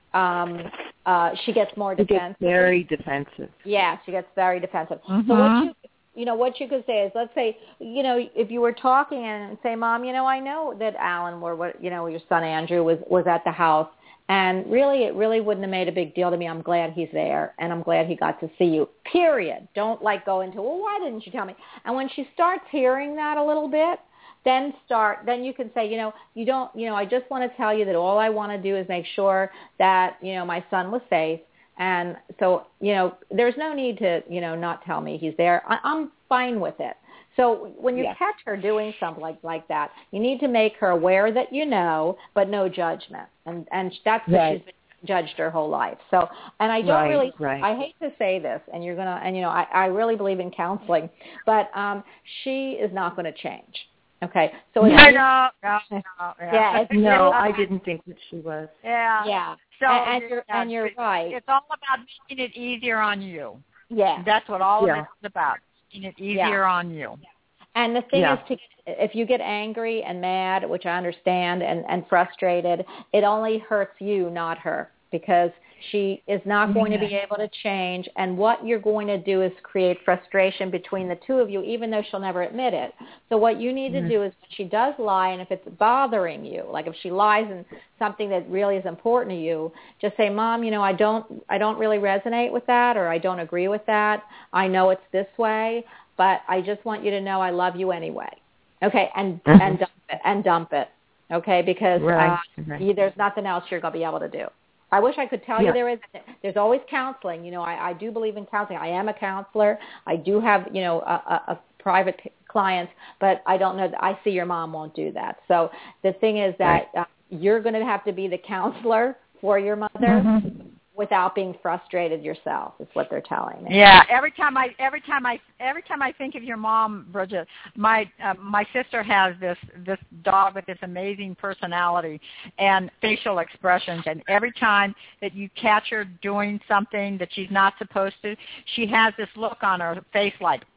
um, uh, she gets more she defensive. Gets very defensive. Yeah, she gets very defensive. Mm-hmm. So what you, you know, what you could say is, let's say, you know, if you were talking and say, Mom, you know, I know that Alan, or what, you know, your son Andrew was was at the house, and really, it really wouldn't have made a big deal to me. I'm glad he's there, and I'm glad he got to see you. Period. Don't like go into, well, why didn't you tell me? And when she starts hearing that a little bit, then start, then you can say, you know, you don't, you know, I just want to tell you that all I want to do is make sure that, you know, my son was safe. And so, you know, there's no need to, you know, not tell me he's there. I, I'm fine with it. So when you yeah. catch her doing something like, like that, you need to make her aware that you know, but no judgment. And, and that's what right. she's been judged her whole life. So, and I don't right, really, right. I hate to say this, and you're going to, and, you know, I, I really believe in counseling, but um, she is not going to change. Okay, so no, it's, no, no, no, yeah, it's no, really, I didn't think that she was. Yeah, yeah, so and, and you're yeah, and you're right. It's all about making it easier on you. Yeah, that's what all yeah. of this is about. Making it easier yeah. on you. And the thing yeah. is, to, if you get angry and mad, which I understand, and, and frustrated, it only hurts you, not her, because she is not going yeah. to be able to change. And what you're going to do is create frustration between the two of you, even though she'll never admit it. So what you need mm-hmm. to do is, when she does lie, and if it's bothering you, like if she lies in something that really is important to you, just say, Mom, you know, I don't, I don't really resonate with that, or I don't agree with that. I know it's this way, but I just want you to know I love you anyway. Okay, and mm-hmm. and dump it, and dump it. Okay, because right. uh, right. you, there's nothing else you're going to be able to do. I wish I could tell yeah. you there is. There's always counseling. You know, I, I do believe in counseling. I am a counselor. I do have, you know, a, a, a private p- clients, but I don't know. That I see your mom won't do that. So the thing is that right. uh, you're going to have to be the counselor for your mother. Mm-hmm. Without being frustrated yourself, is what they're telling me. Yeah, every time I, every time I, every time I think of your mom, Bridget, my uh, my sister has this this dog with this amazing personality and facial expressions, and every time that you catch her doing something that she's not supposed to, she has this look on her face like,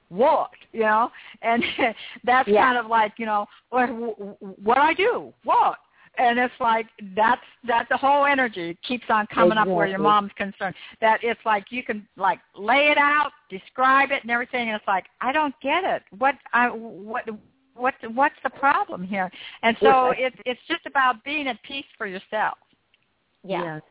what, you know? And that's yeah. kind of like, you know, what, what do I do? What? And it's like that's that the whole energy keeps on coming exactly. up where your mom's concerned. That it's like you can like lay it out, describe it, and everything, and it's like I don't get it. What I what what what's the problem here? And so it's it's just about being at peace for yourself. Yeah. Yes.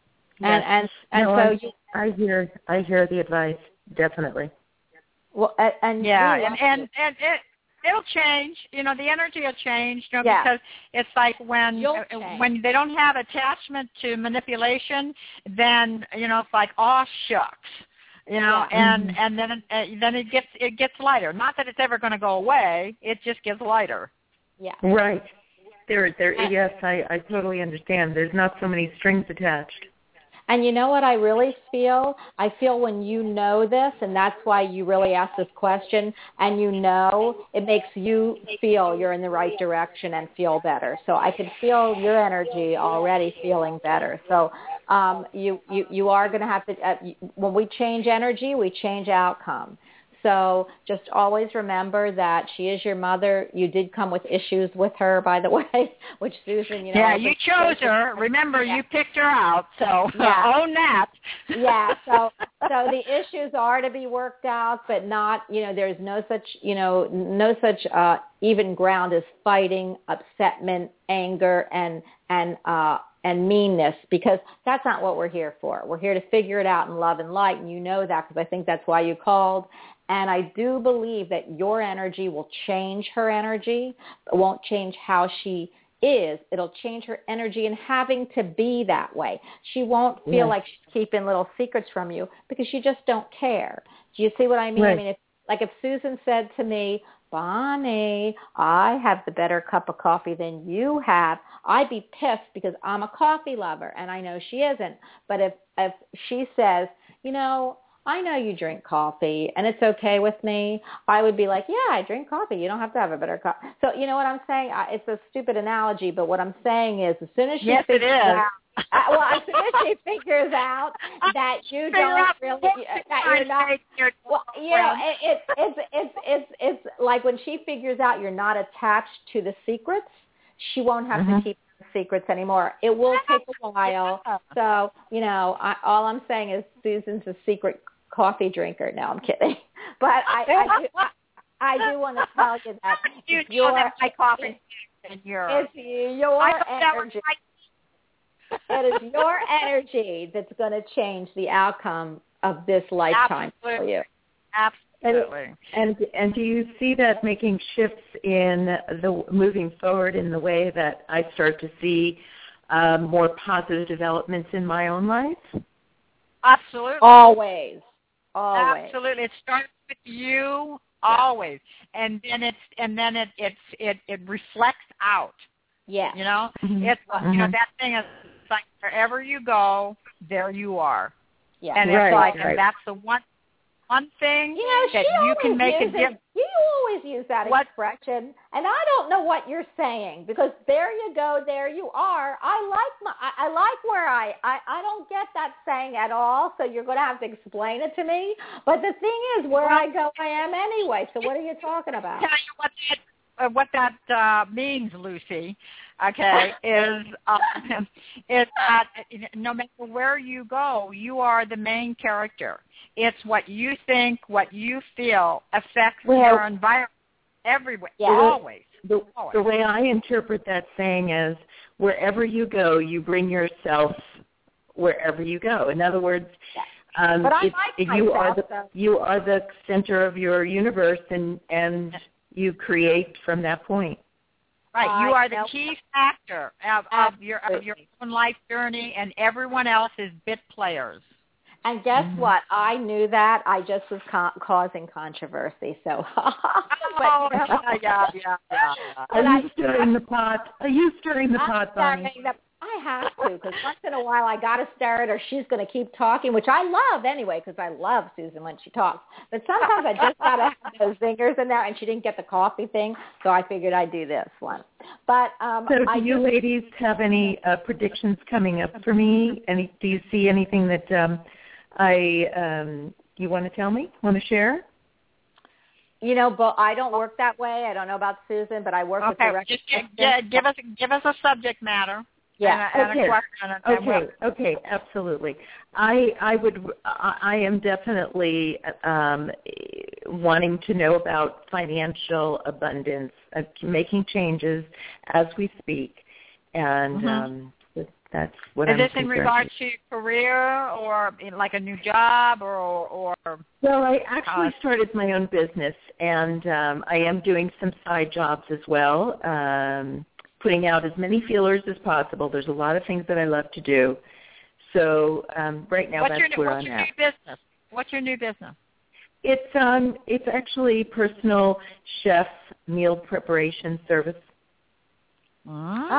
And and and no, so I, you, I hear I hear the advice definitely. Well, and, and yeah, you, and and and it. It'll change, you know. The energy will change, you know, yeah. because it's like when You'll uh, change. when they don't have attachment to manipulation, then you know it's like oh shucks, you know, yeah. and mm-hmm. and then uh, then it gets it gets lighter. Not that it's ever going to go away; it just gets lighter. Yeah. Right. There, there. Yes, I, I totally understand. There's not so many strings attached. And you know what I really feel? I feel when you know this, and that's why you really ask this question, and you know, it makes you feel you're in the right direction and feel better. So I can feel your energy already feeling better. So um, you, you, you are going to have to, uh, when we change energy, we change outcome. So just always remember that she is your mother. You did come with issues with her, by the way, which Susan, you know. Yeah, you chose her. Remember, yeah. you picked her out, so yeah. own that. yeah, so so the issues are to be worked out, but not, you know, there's no such, you know, no such uh, even ground as fighting, upsetment, anger, and and uh, and meanness, because that's not what we're here for. We're here to figure it out in love and light, and you know that because I think that's why you called. And I do believe that your energy will change her energy. It won't change how she is. It'll change her energy in having to be that way. She won't feel yes. like she's keeping little secrets from you because you just don't care. Do you see what I mean? Right. I mean, if, like if Susan said to me, Bonnie, I have the better cup of coffee than you have, I'd be pissed because I'm a coffee lover, and I know she isn't. But if if she says, you know, I know you drink coffee, and it's okay with me, I would be like, yeah, I drink coffee. You don't have to have a better cup. So you know what I'm saying? I, it's a stupid analogy, but what I'm saying is as soon as she yes, figures it is. out, uh, well, as soon as she figures out that you don't really, that you're not, well, you know, it, it, it's, it's, it's, it's like when she figures out you're not attached to the secrets, she won't have mm-hmm. to keep secrets anymore. It will take a while. So, you know, I, all I'm saying is Susan's a secret coffee drinker. No, I'm kidding. But I, I, do, I, I do want to tell you that you it's your, that my coffee and your, it's your energy. It is your energy that's going to change the outcome of this lifetime Absolutely. for you. Absolutely. And, and and do you see that making shifts in the moving forward in the way that I start to see um, more positive developments in my own life? Absolutely. Always. Always. Absolutely. It starts with you always, and then it's and then it it's it it reflects out. Yeah. You know, mm-hmm. it's mm-hmm. you know that thing is like wherever you go, there you are. Yeah. And right, it's like right. and that's the one one thing you know, that she you can make a uses, difference. You always use that What? expression, and I don't know what you're saying because there you go, there you are. I like my, I, I like where I, I, I don't get that saying at all. So you're going to have to explain it to me. But the thing is, where well, I go, I am anyway. So what are you talking about? Tell you what that uh, what that uh, means, Lucy. Okay, is uh, is that no matter where you go, you are the main character. It's what you think, what you feel affects well, your environment everywhere, yeah. always. The, always. the way I interpret that saying is, wherever you go, you bring yourself wherever you go. In other words, um, but I if, like if you myself, are the so. you are the center of your universe, and and you create from that point. Right, you I are the know. key factor of, of your of your own life journey, and everyone else is bit players. And guess Mm-hmm. what? I knew that. I just was con- causing controversy. So, but, oh, you know, yeah, yeah, yeah, yeah. Are And you I- stirring the pot? Are you stirring the I'm pot, Bonnie? stirring the- I have to, because once in a while I got to stir it or she's going to keep talking, which I love anyway, because I love Susan when she talks. But sometimes I just got to have those zingers in there, and she didn't get the coffee thing, so I figured I'd do this one. But um, So do I you do, ladies have any uh, predictions coming up for me? Any? Do you see anything that um, I um, you want to tell me? Want to share? You know, but I don't work that way. I don't know about Susan, but I work with Okay, direct just give, give us give us a subject matter. Yeah. And a, and Okay. a question. And Okay. Okay. Absolutely. I I would I I am definitely um, wanting to know about financial abundance, uh, making changes as we speak, and Mhm. um, that's what Is I'm this concerned in regard with. to career or in like a new job or or? Well, I actually Uh, started my own business, and um, I am doing some side jobs as well, um, putting out as many feelers as possible. There's a lot of things that I love to do. So um, right now, what's that's your where what's I'm your at. new business? What's your new business? It's um, it's actually personal chef meal preparation service. Oh,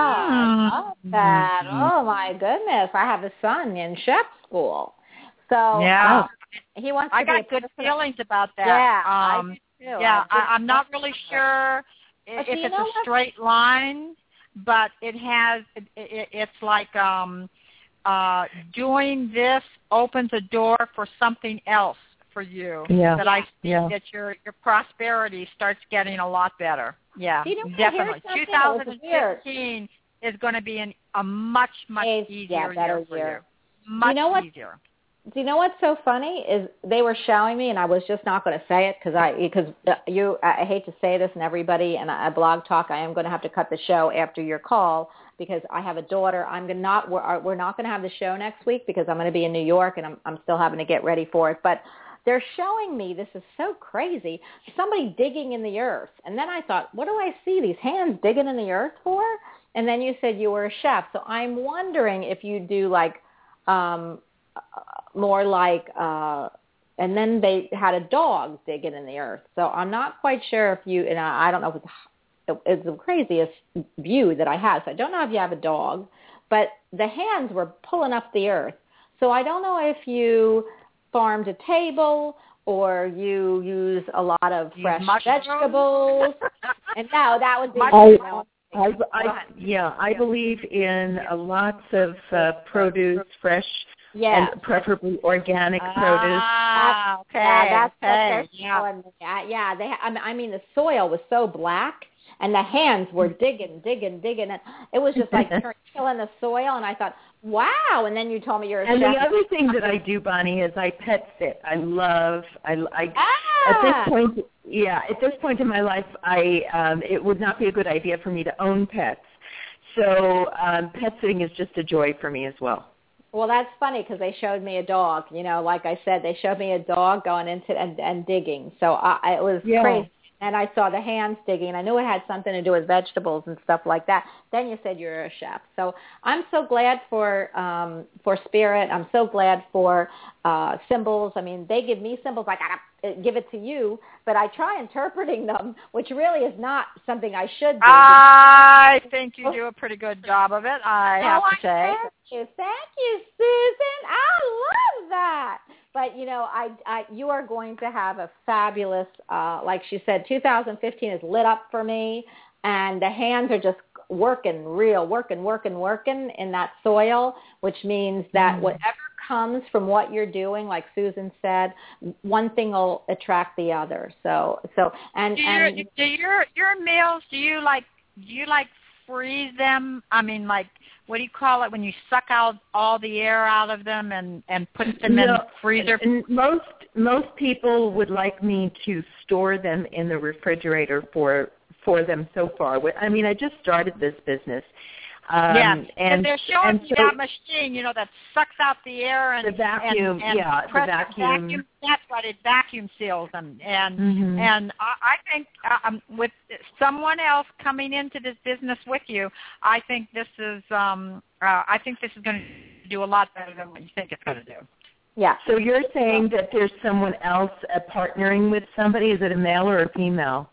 I love that. Oh, my goodness. I have a son in chef school. So Yeah. uh, he wants to I be got a good personal- feelings about that. Yeah, um, I do too. Yeah, I I, just I'm not love really it. sure But if do you it's know a what? straight line, but it has. It, it, it's like um, uh, doing this opens a door for something else for you. Yeah. That I see Yeah. that your your prosperity starts getting a lot better. Yeah, Do you know what? definitely. Here's something that was weird. twenty fifteen is going to be an, a much much Is- easier yeah, better year for year. you. Much know what? easier. Do you know what's so funny is they were showing me, and I was just not going to say it because I because you I hate to say this, and everybody and I blog talk. I am going to have to cut the show after your call because I have a daughter. I'm going to not we're, we're not going to have the show next week because I'm going to be in New York and I'm I'm still having to get ready for it. But they're showing me, this is so crazy, somebody digging in the earth, and then I thought, what do I see these hands digging in the earth for? And then you said you were a chef, so I'm wondering if you do like. Um, more like, uh, and then they had a dog digging in the earth. So I'm not quite sure if you, and I, I don't know if it's, it's the craziest view that I have. So I don't know if you have a dog, but the hands were pulling up the earth. So I don't know if you farmed a table or you use a lot of fresh vegetables. And no, that would be, I, you know, I, I, yeah, I believe in uh, lots of uh, produce, fresh, yeah. and preferably organic ah, produce. Ah, okay. Yeah, that's okay. what they're yeah. showing me. Uh, yeah, they. I mean, I mean, the soil was so black, and the hands were digging, digging, digging, and it was just like killing the soil. And I thought, wow. And then you told me you're a and chef. the other thing that I do, Bonnie, is I pet sit. I love. I. I ah! At this point, yeah, at this point in my life, I. Um, it would not be a good idea for me to own pets. So um, pet sitting is just a joy for me as well. Well, that's funny because they showed me a dog. You know, like I said, they showed me a dog going into and, and digging. So I, it was yeah. crazy. And I saw the hands digging. I knew it had something to do with vegetables and stuff like that. Then you said you're a chef. So I'm so glad for um, for Spirit. I'm so glad for uh, symbols. I mean, they give me symbols. I got to give it to you. But I try interpreting them, which really is not something I should do. I think you do a pretty good job of it, I have oh, to say. Thank you. Thank you, Susan. I love that. But, you know, I, I, you are going to have a fabulous, uh, like she said, two thousand fifteen is lit up for me, and the hands are just working real, working, working, working in that soil, which means that mm. whatever comes from what you're doing, like Susan said, one thing will attract the other. So, so, and, do, and your, do your, your meals, do you like, do you like freeze them? I mean, like, what do you call it when you suck out all the air out of them and, and put them no, in the freezer? And most most people would like me to store them in the refrigerator for for them so far. I mean, I just started this business. Um, yeah, and they're showing and me so that machine, you know, that sucks out the air and the vacuum. and, and yeah, the vacuum. vacuum. That's right, it vacuum seals them. And mm-hmm. and I, I think um, with someone else coming into this business with you, I think this is um, uh, I think this is going to do a lot better than what you think it's going to do. Yeah. So you're saying that there's someone else uh, partnering with somebody? Is it a male or a female?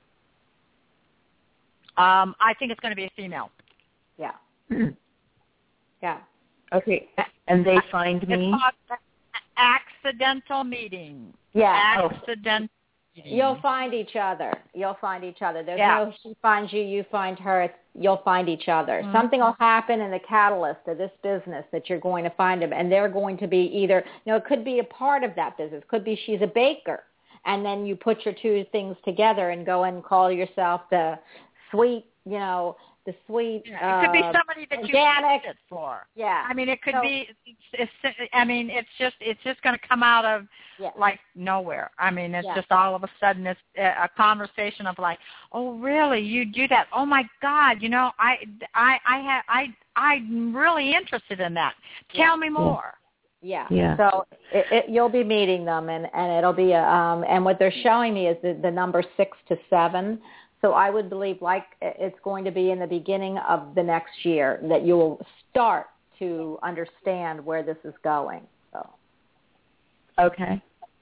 Um, I think it's going to be a female. Yeah. Hmm. Yeah. Okay. And they find it's me? Called accidental meeting. Yeah. Accidental oh. meeting. You'll find each other. You'll find each other. There's yeah. no she finds you, you find her. It's, you'll find each other. Mm-hmm. Something will happen in the catalyst of this business that you're going to find them, and they're going to be either, you know, it could be a part of that business. Could be she's a baker. and then you put your two things together and go and call yourself the sweet, you know, the sweet. Yeah, it could be uh, somebody that organic. you it for. Yeah. I mean, it could so, be. It's, it's, I mean, it's just it's just going to come out of yeah. like nowhere. I mean, it's yeah. just all of a sudden it's a conversation of like, oh, really? You do that? Oh my God! You know, I I I have I I'm really interested in that. Tell yeah. me more. Yeah. Yeah. So it, it, you'll be meeting them, and and it'll be a, um and what they're showing me is the, the number six to seven. So I would believe like it's going to be in the beginning of the next year that you will start to understand where this is going. So. Okay.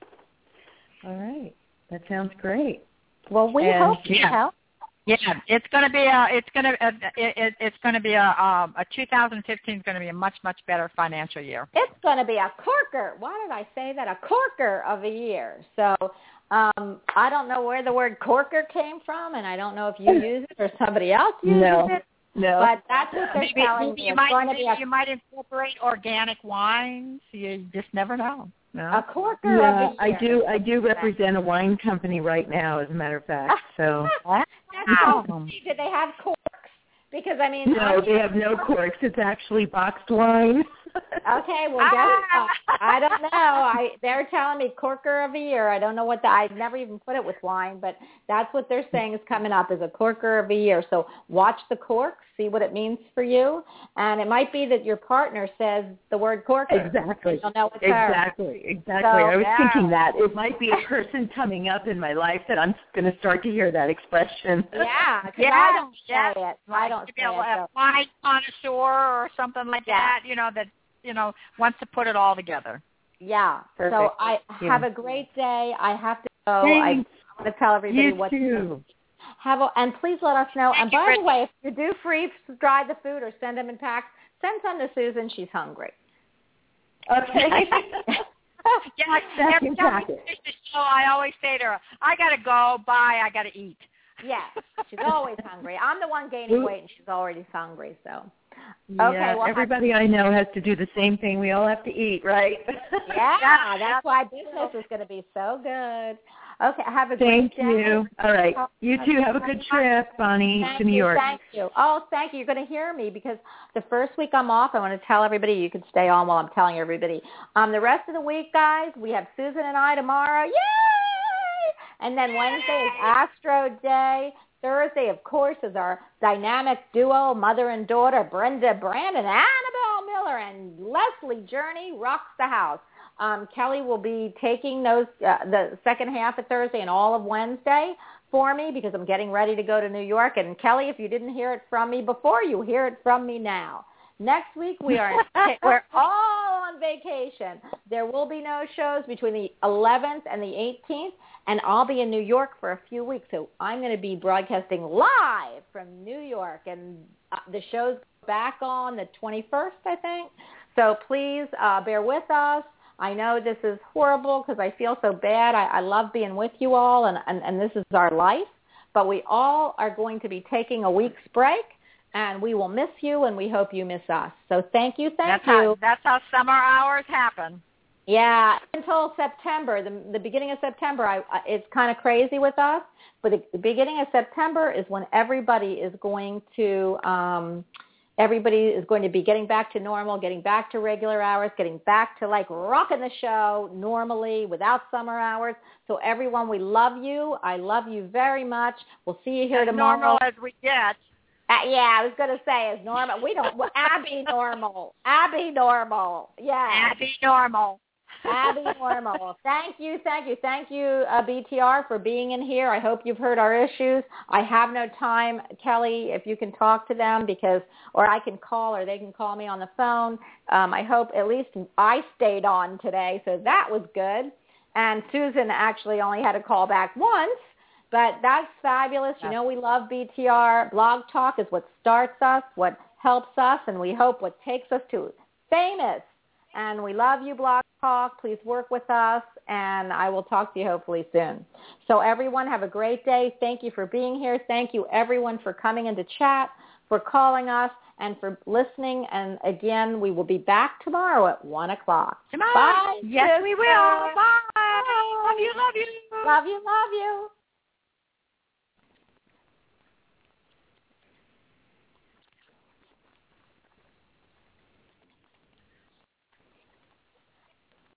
All right. That sounds great. Well, we And, hope yeah. to help. Yeah, it's going to be a it's going to it, it, it's going to be a um, a two thousand fifteen is going to be a much much better financial year. It's going to be a corker. Why did I say that? A corker of a year. So um, I don't know where the word corker came from, and I don't know if you use it or somebody else uses No. it. No. But that's what they're Maybe, telling maybe me. you It's might going to maybe be a, you might incorporate organic wines. You just never know. No. a corker Yeah, of a I year. do. I do represent a wine company right now, as a matter of fact. So That's awesome. Did they have corks? Because I mean, no, I, they have no corks. It's actually boxed wine. Okay, well, guess what? I don't know. I they're telling me corker of a year. I don't know what the. I've never even put it with wine, but that's what they're saying is coming up is a corker of a year. So watch the corks, see what it means for you, and it might be that your partner says the word corker. Exactly. You'll know it's Exactly. Exactly. So, I was yeah. thinking that it might be a person coming up in my life that I'm going to start to hear that expression. her. Yeah, because Yeah, I don't yeah. say it. I don't to say be a, it. a So. wine connoisseur or something like Yeah. that. You know that you know wants to put it all together. Yeah. Perfect. So I Yeah. have a great day. I have to go. Thanks. I want to tell everybody You what too. Have a, and please let us know. Thank And you, by Chris. the way, if you do freeze dry the food or send them in packs, send some to Susan. She's hungry. Okay. Yeah, Back every in time we pocket. finish the show, I always say to her, "I gotta go. Bye. I gotta eat." Yes, she's always hungry. I'm the one gaining Ooh. weight, and she's already hungry. So, Yeah, okay. Well, everybody I know has to do the same thing. We all have to eat, right? yeah, that's why business is going to be so good. Okay, have a Thank great day. you. All right. You too. Have a good trip, Bonnie, Thank to New you, York. Thank you. Oh, thank you. You're going to hear me because the first week I'm off, I want to tell everybody, you can stay on while I'm telling everybody. Um, the rest of the week, guys, we have Susan and I tomorrow. Yay! And then Wednesday is Astro Day. Thursday, of course, is our dynamic duo, mother and daughter, Brenda Brandon, Annabelle Miller, and Leslie Journey rocks the house. Um, Kelly will be taking those uh, the second half of Thursday and all of Wednesday for me because I'm getting ready to go to New York. And Kelly, if you didn't hear it from me before, you hear it from me now. Next week we are we're all on vacation. There will be no shows between the eleventh and the eighteenth, and I'll be in New York for a few weeks. So I'm going to be broadcasting live from New York, and uh, the show's back on the twenty-first, I think. So please uh, bear with us. I know this is horrible because I feel so bad. I, I love being with you all, and, and, and this is our life. But we all are going to be taking a week's break, and we will miss you, and we hope you miss us. So thank you, thank That's you. how that's how summer hours happen. Yeah, until September, the, the beginning of September, I, I, it's kind of crazy with us. But the, the beginning of September is when everybody is going to um, everybody is going to be getting back to normal, getting back to regular hours, getting back to like rocking the show normally without summer hours. So everyone, we love you. I love you very much. We'll see you here As tomorrow. normal as we get. Uh, yeah, I was going to say as normal. We don't. Well, Abby normal. Abby normal. Yeah. Abby normal. Abby Normal. Thank you, thank you, thank you, uh, B T R, for being in here. I hope you've heard our issues. I have no time, Kelly, if you can talk to them because, or I can call or they can call me on the phone. Um, I hope at least I stayed on today, so that was good. And Susan actually only had to call back once, but that's fabulous. You know we love B T R. Blog Talk is what starts us, what helps us, and we hope what takes us to famous. And we love you, Blog Talk. Please work with us, and I will talk to you hopefully soon. So everyone, have a great day. Thank you for being here. Thank you, everyone, for coming into chat, for calling us, and for listening. And again, we will be back tomorrow at one o'clock. Tomorrow. Bye. Yes, we will. Bye. Love you, love you. Love you, love you.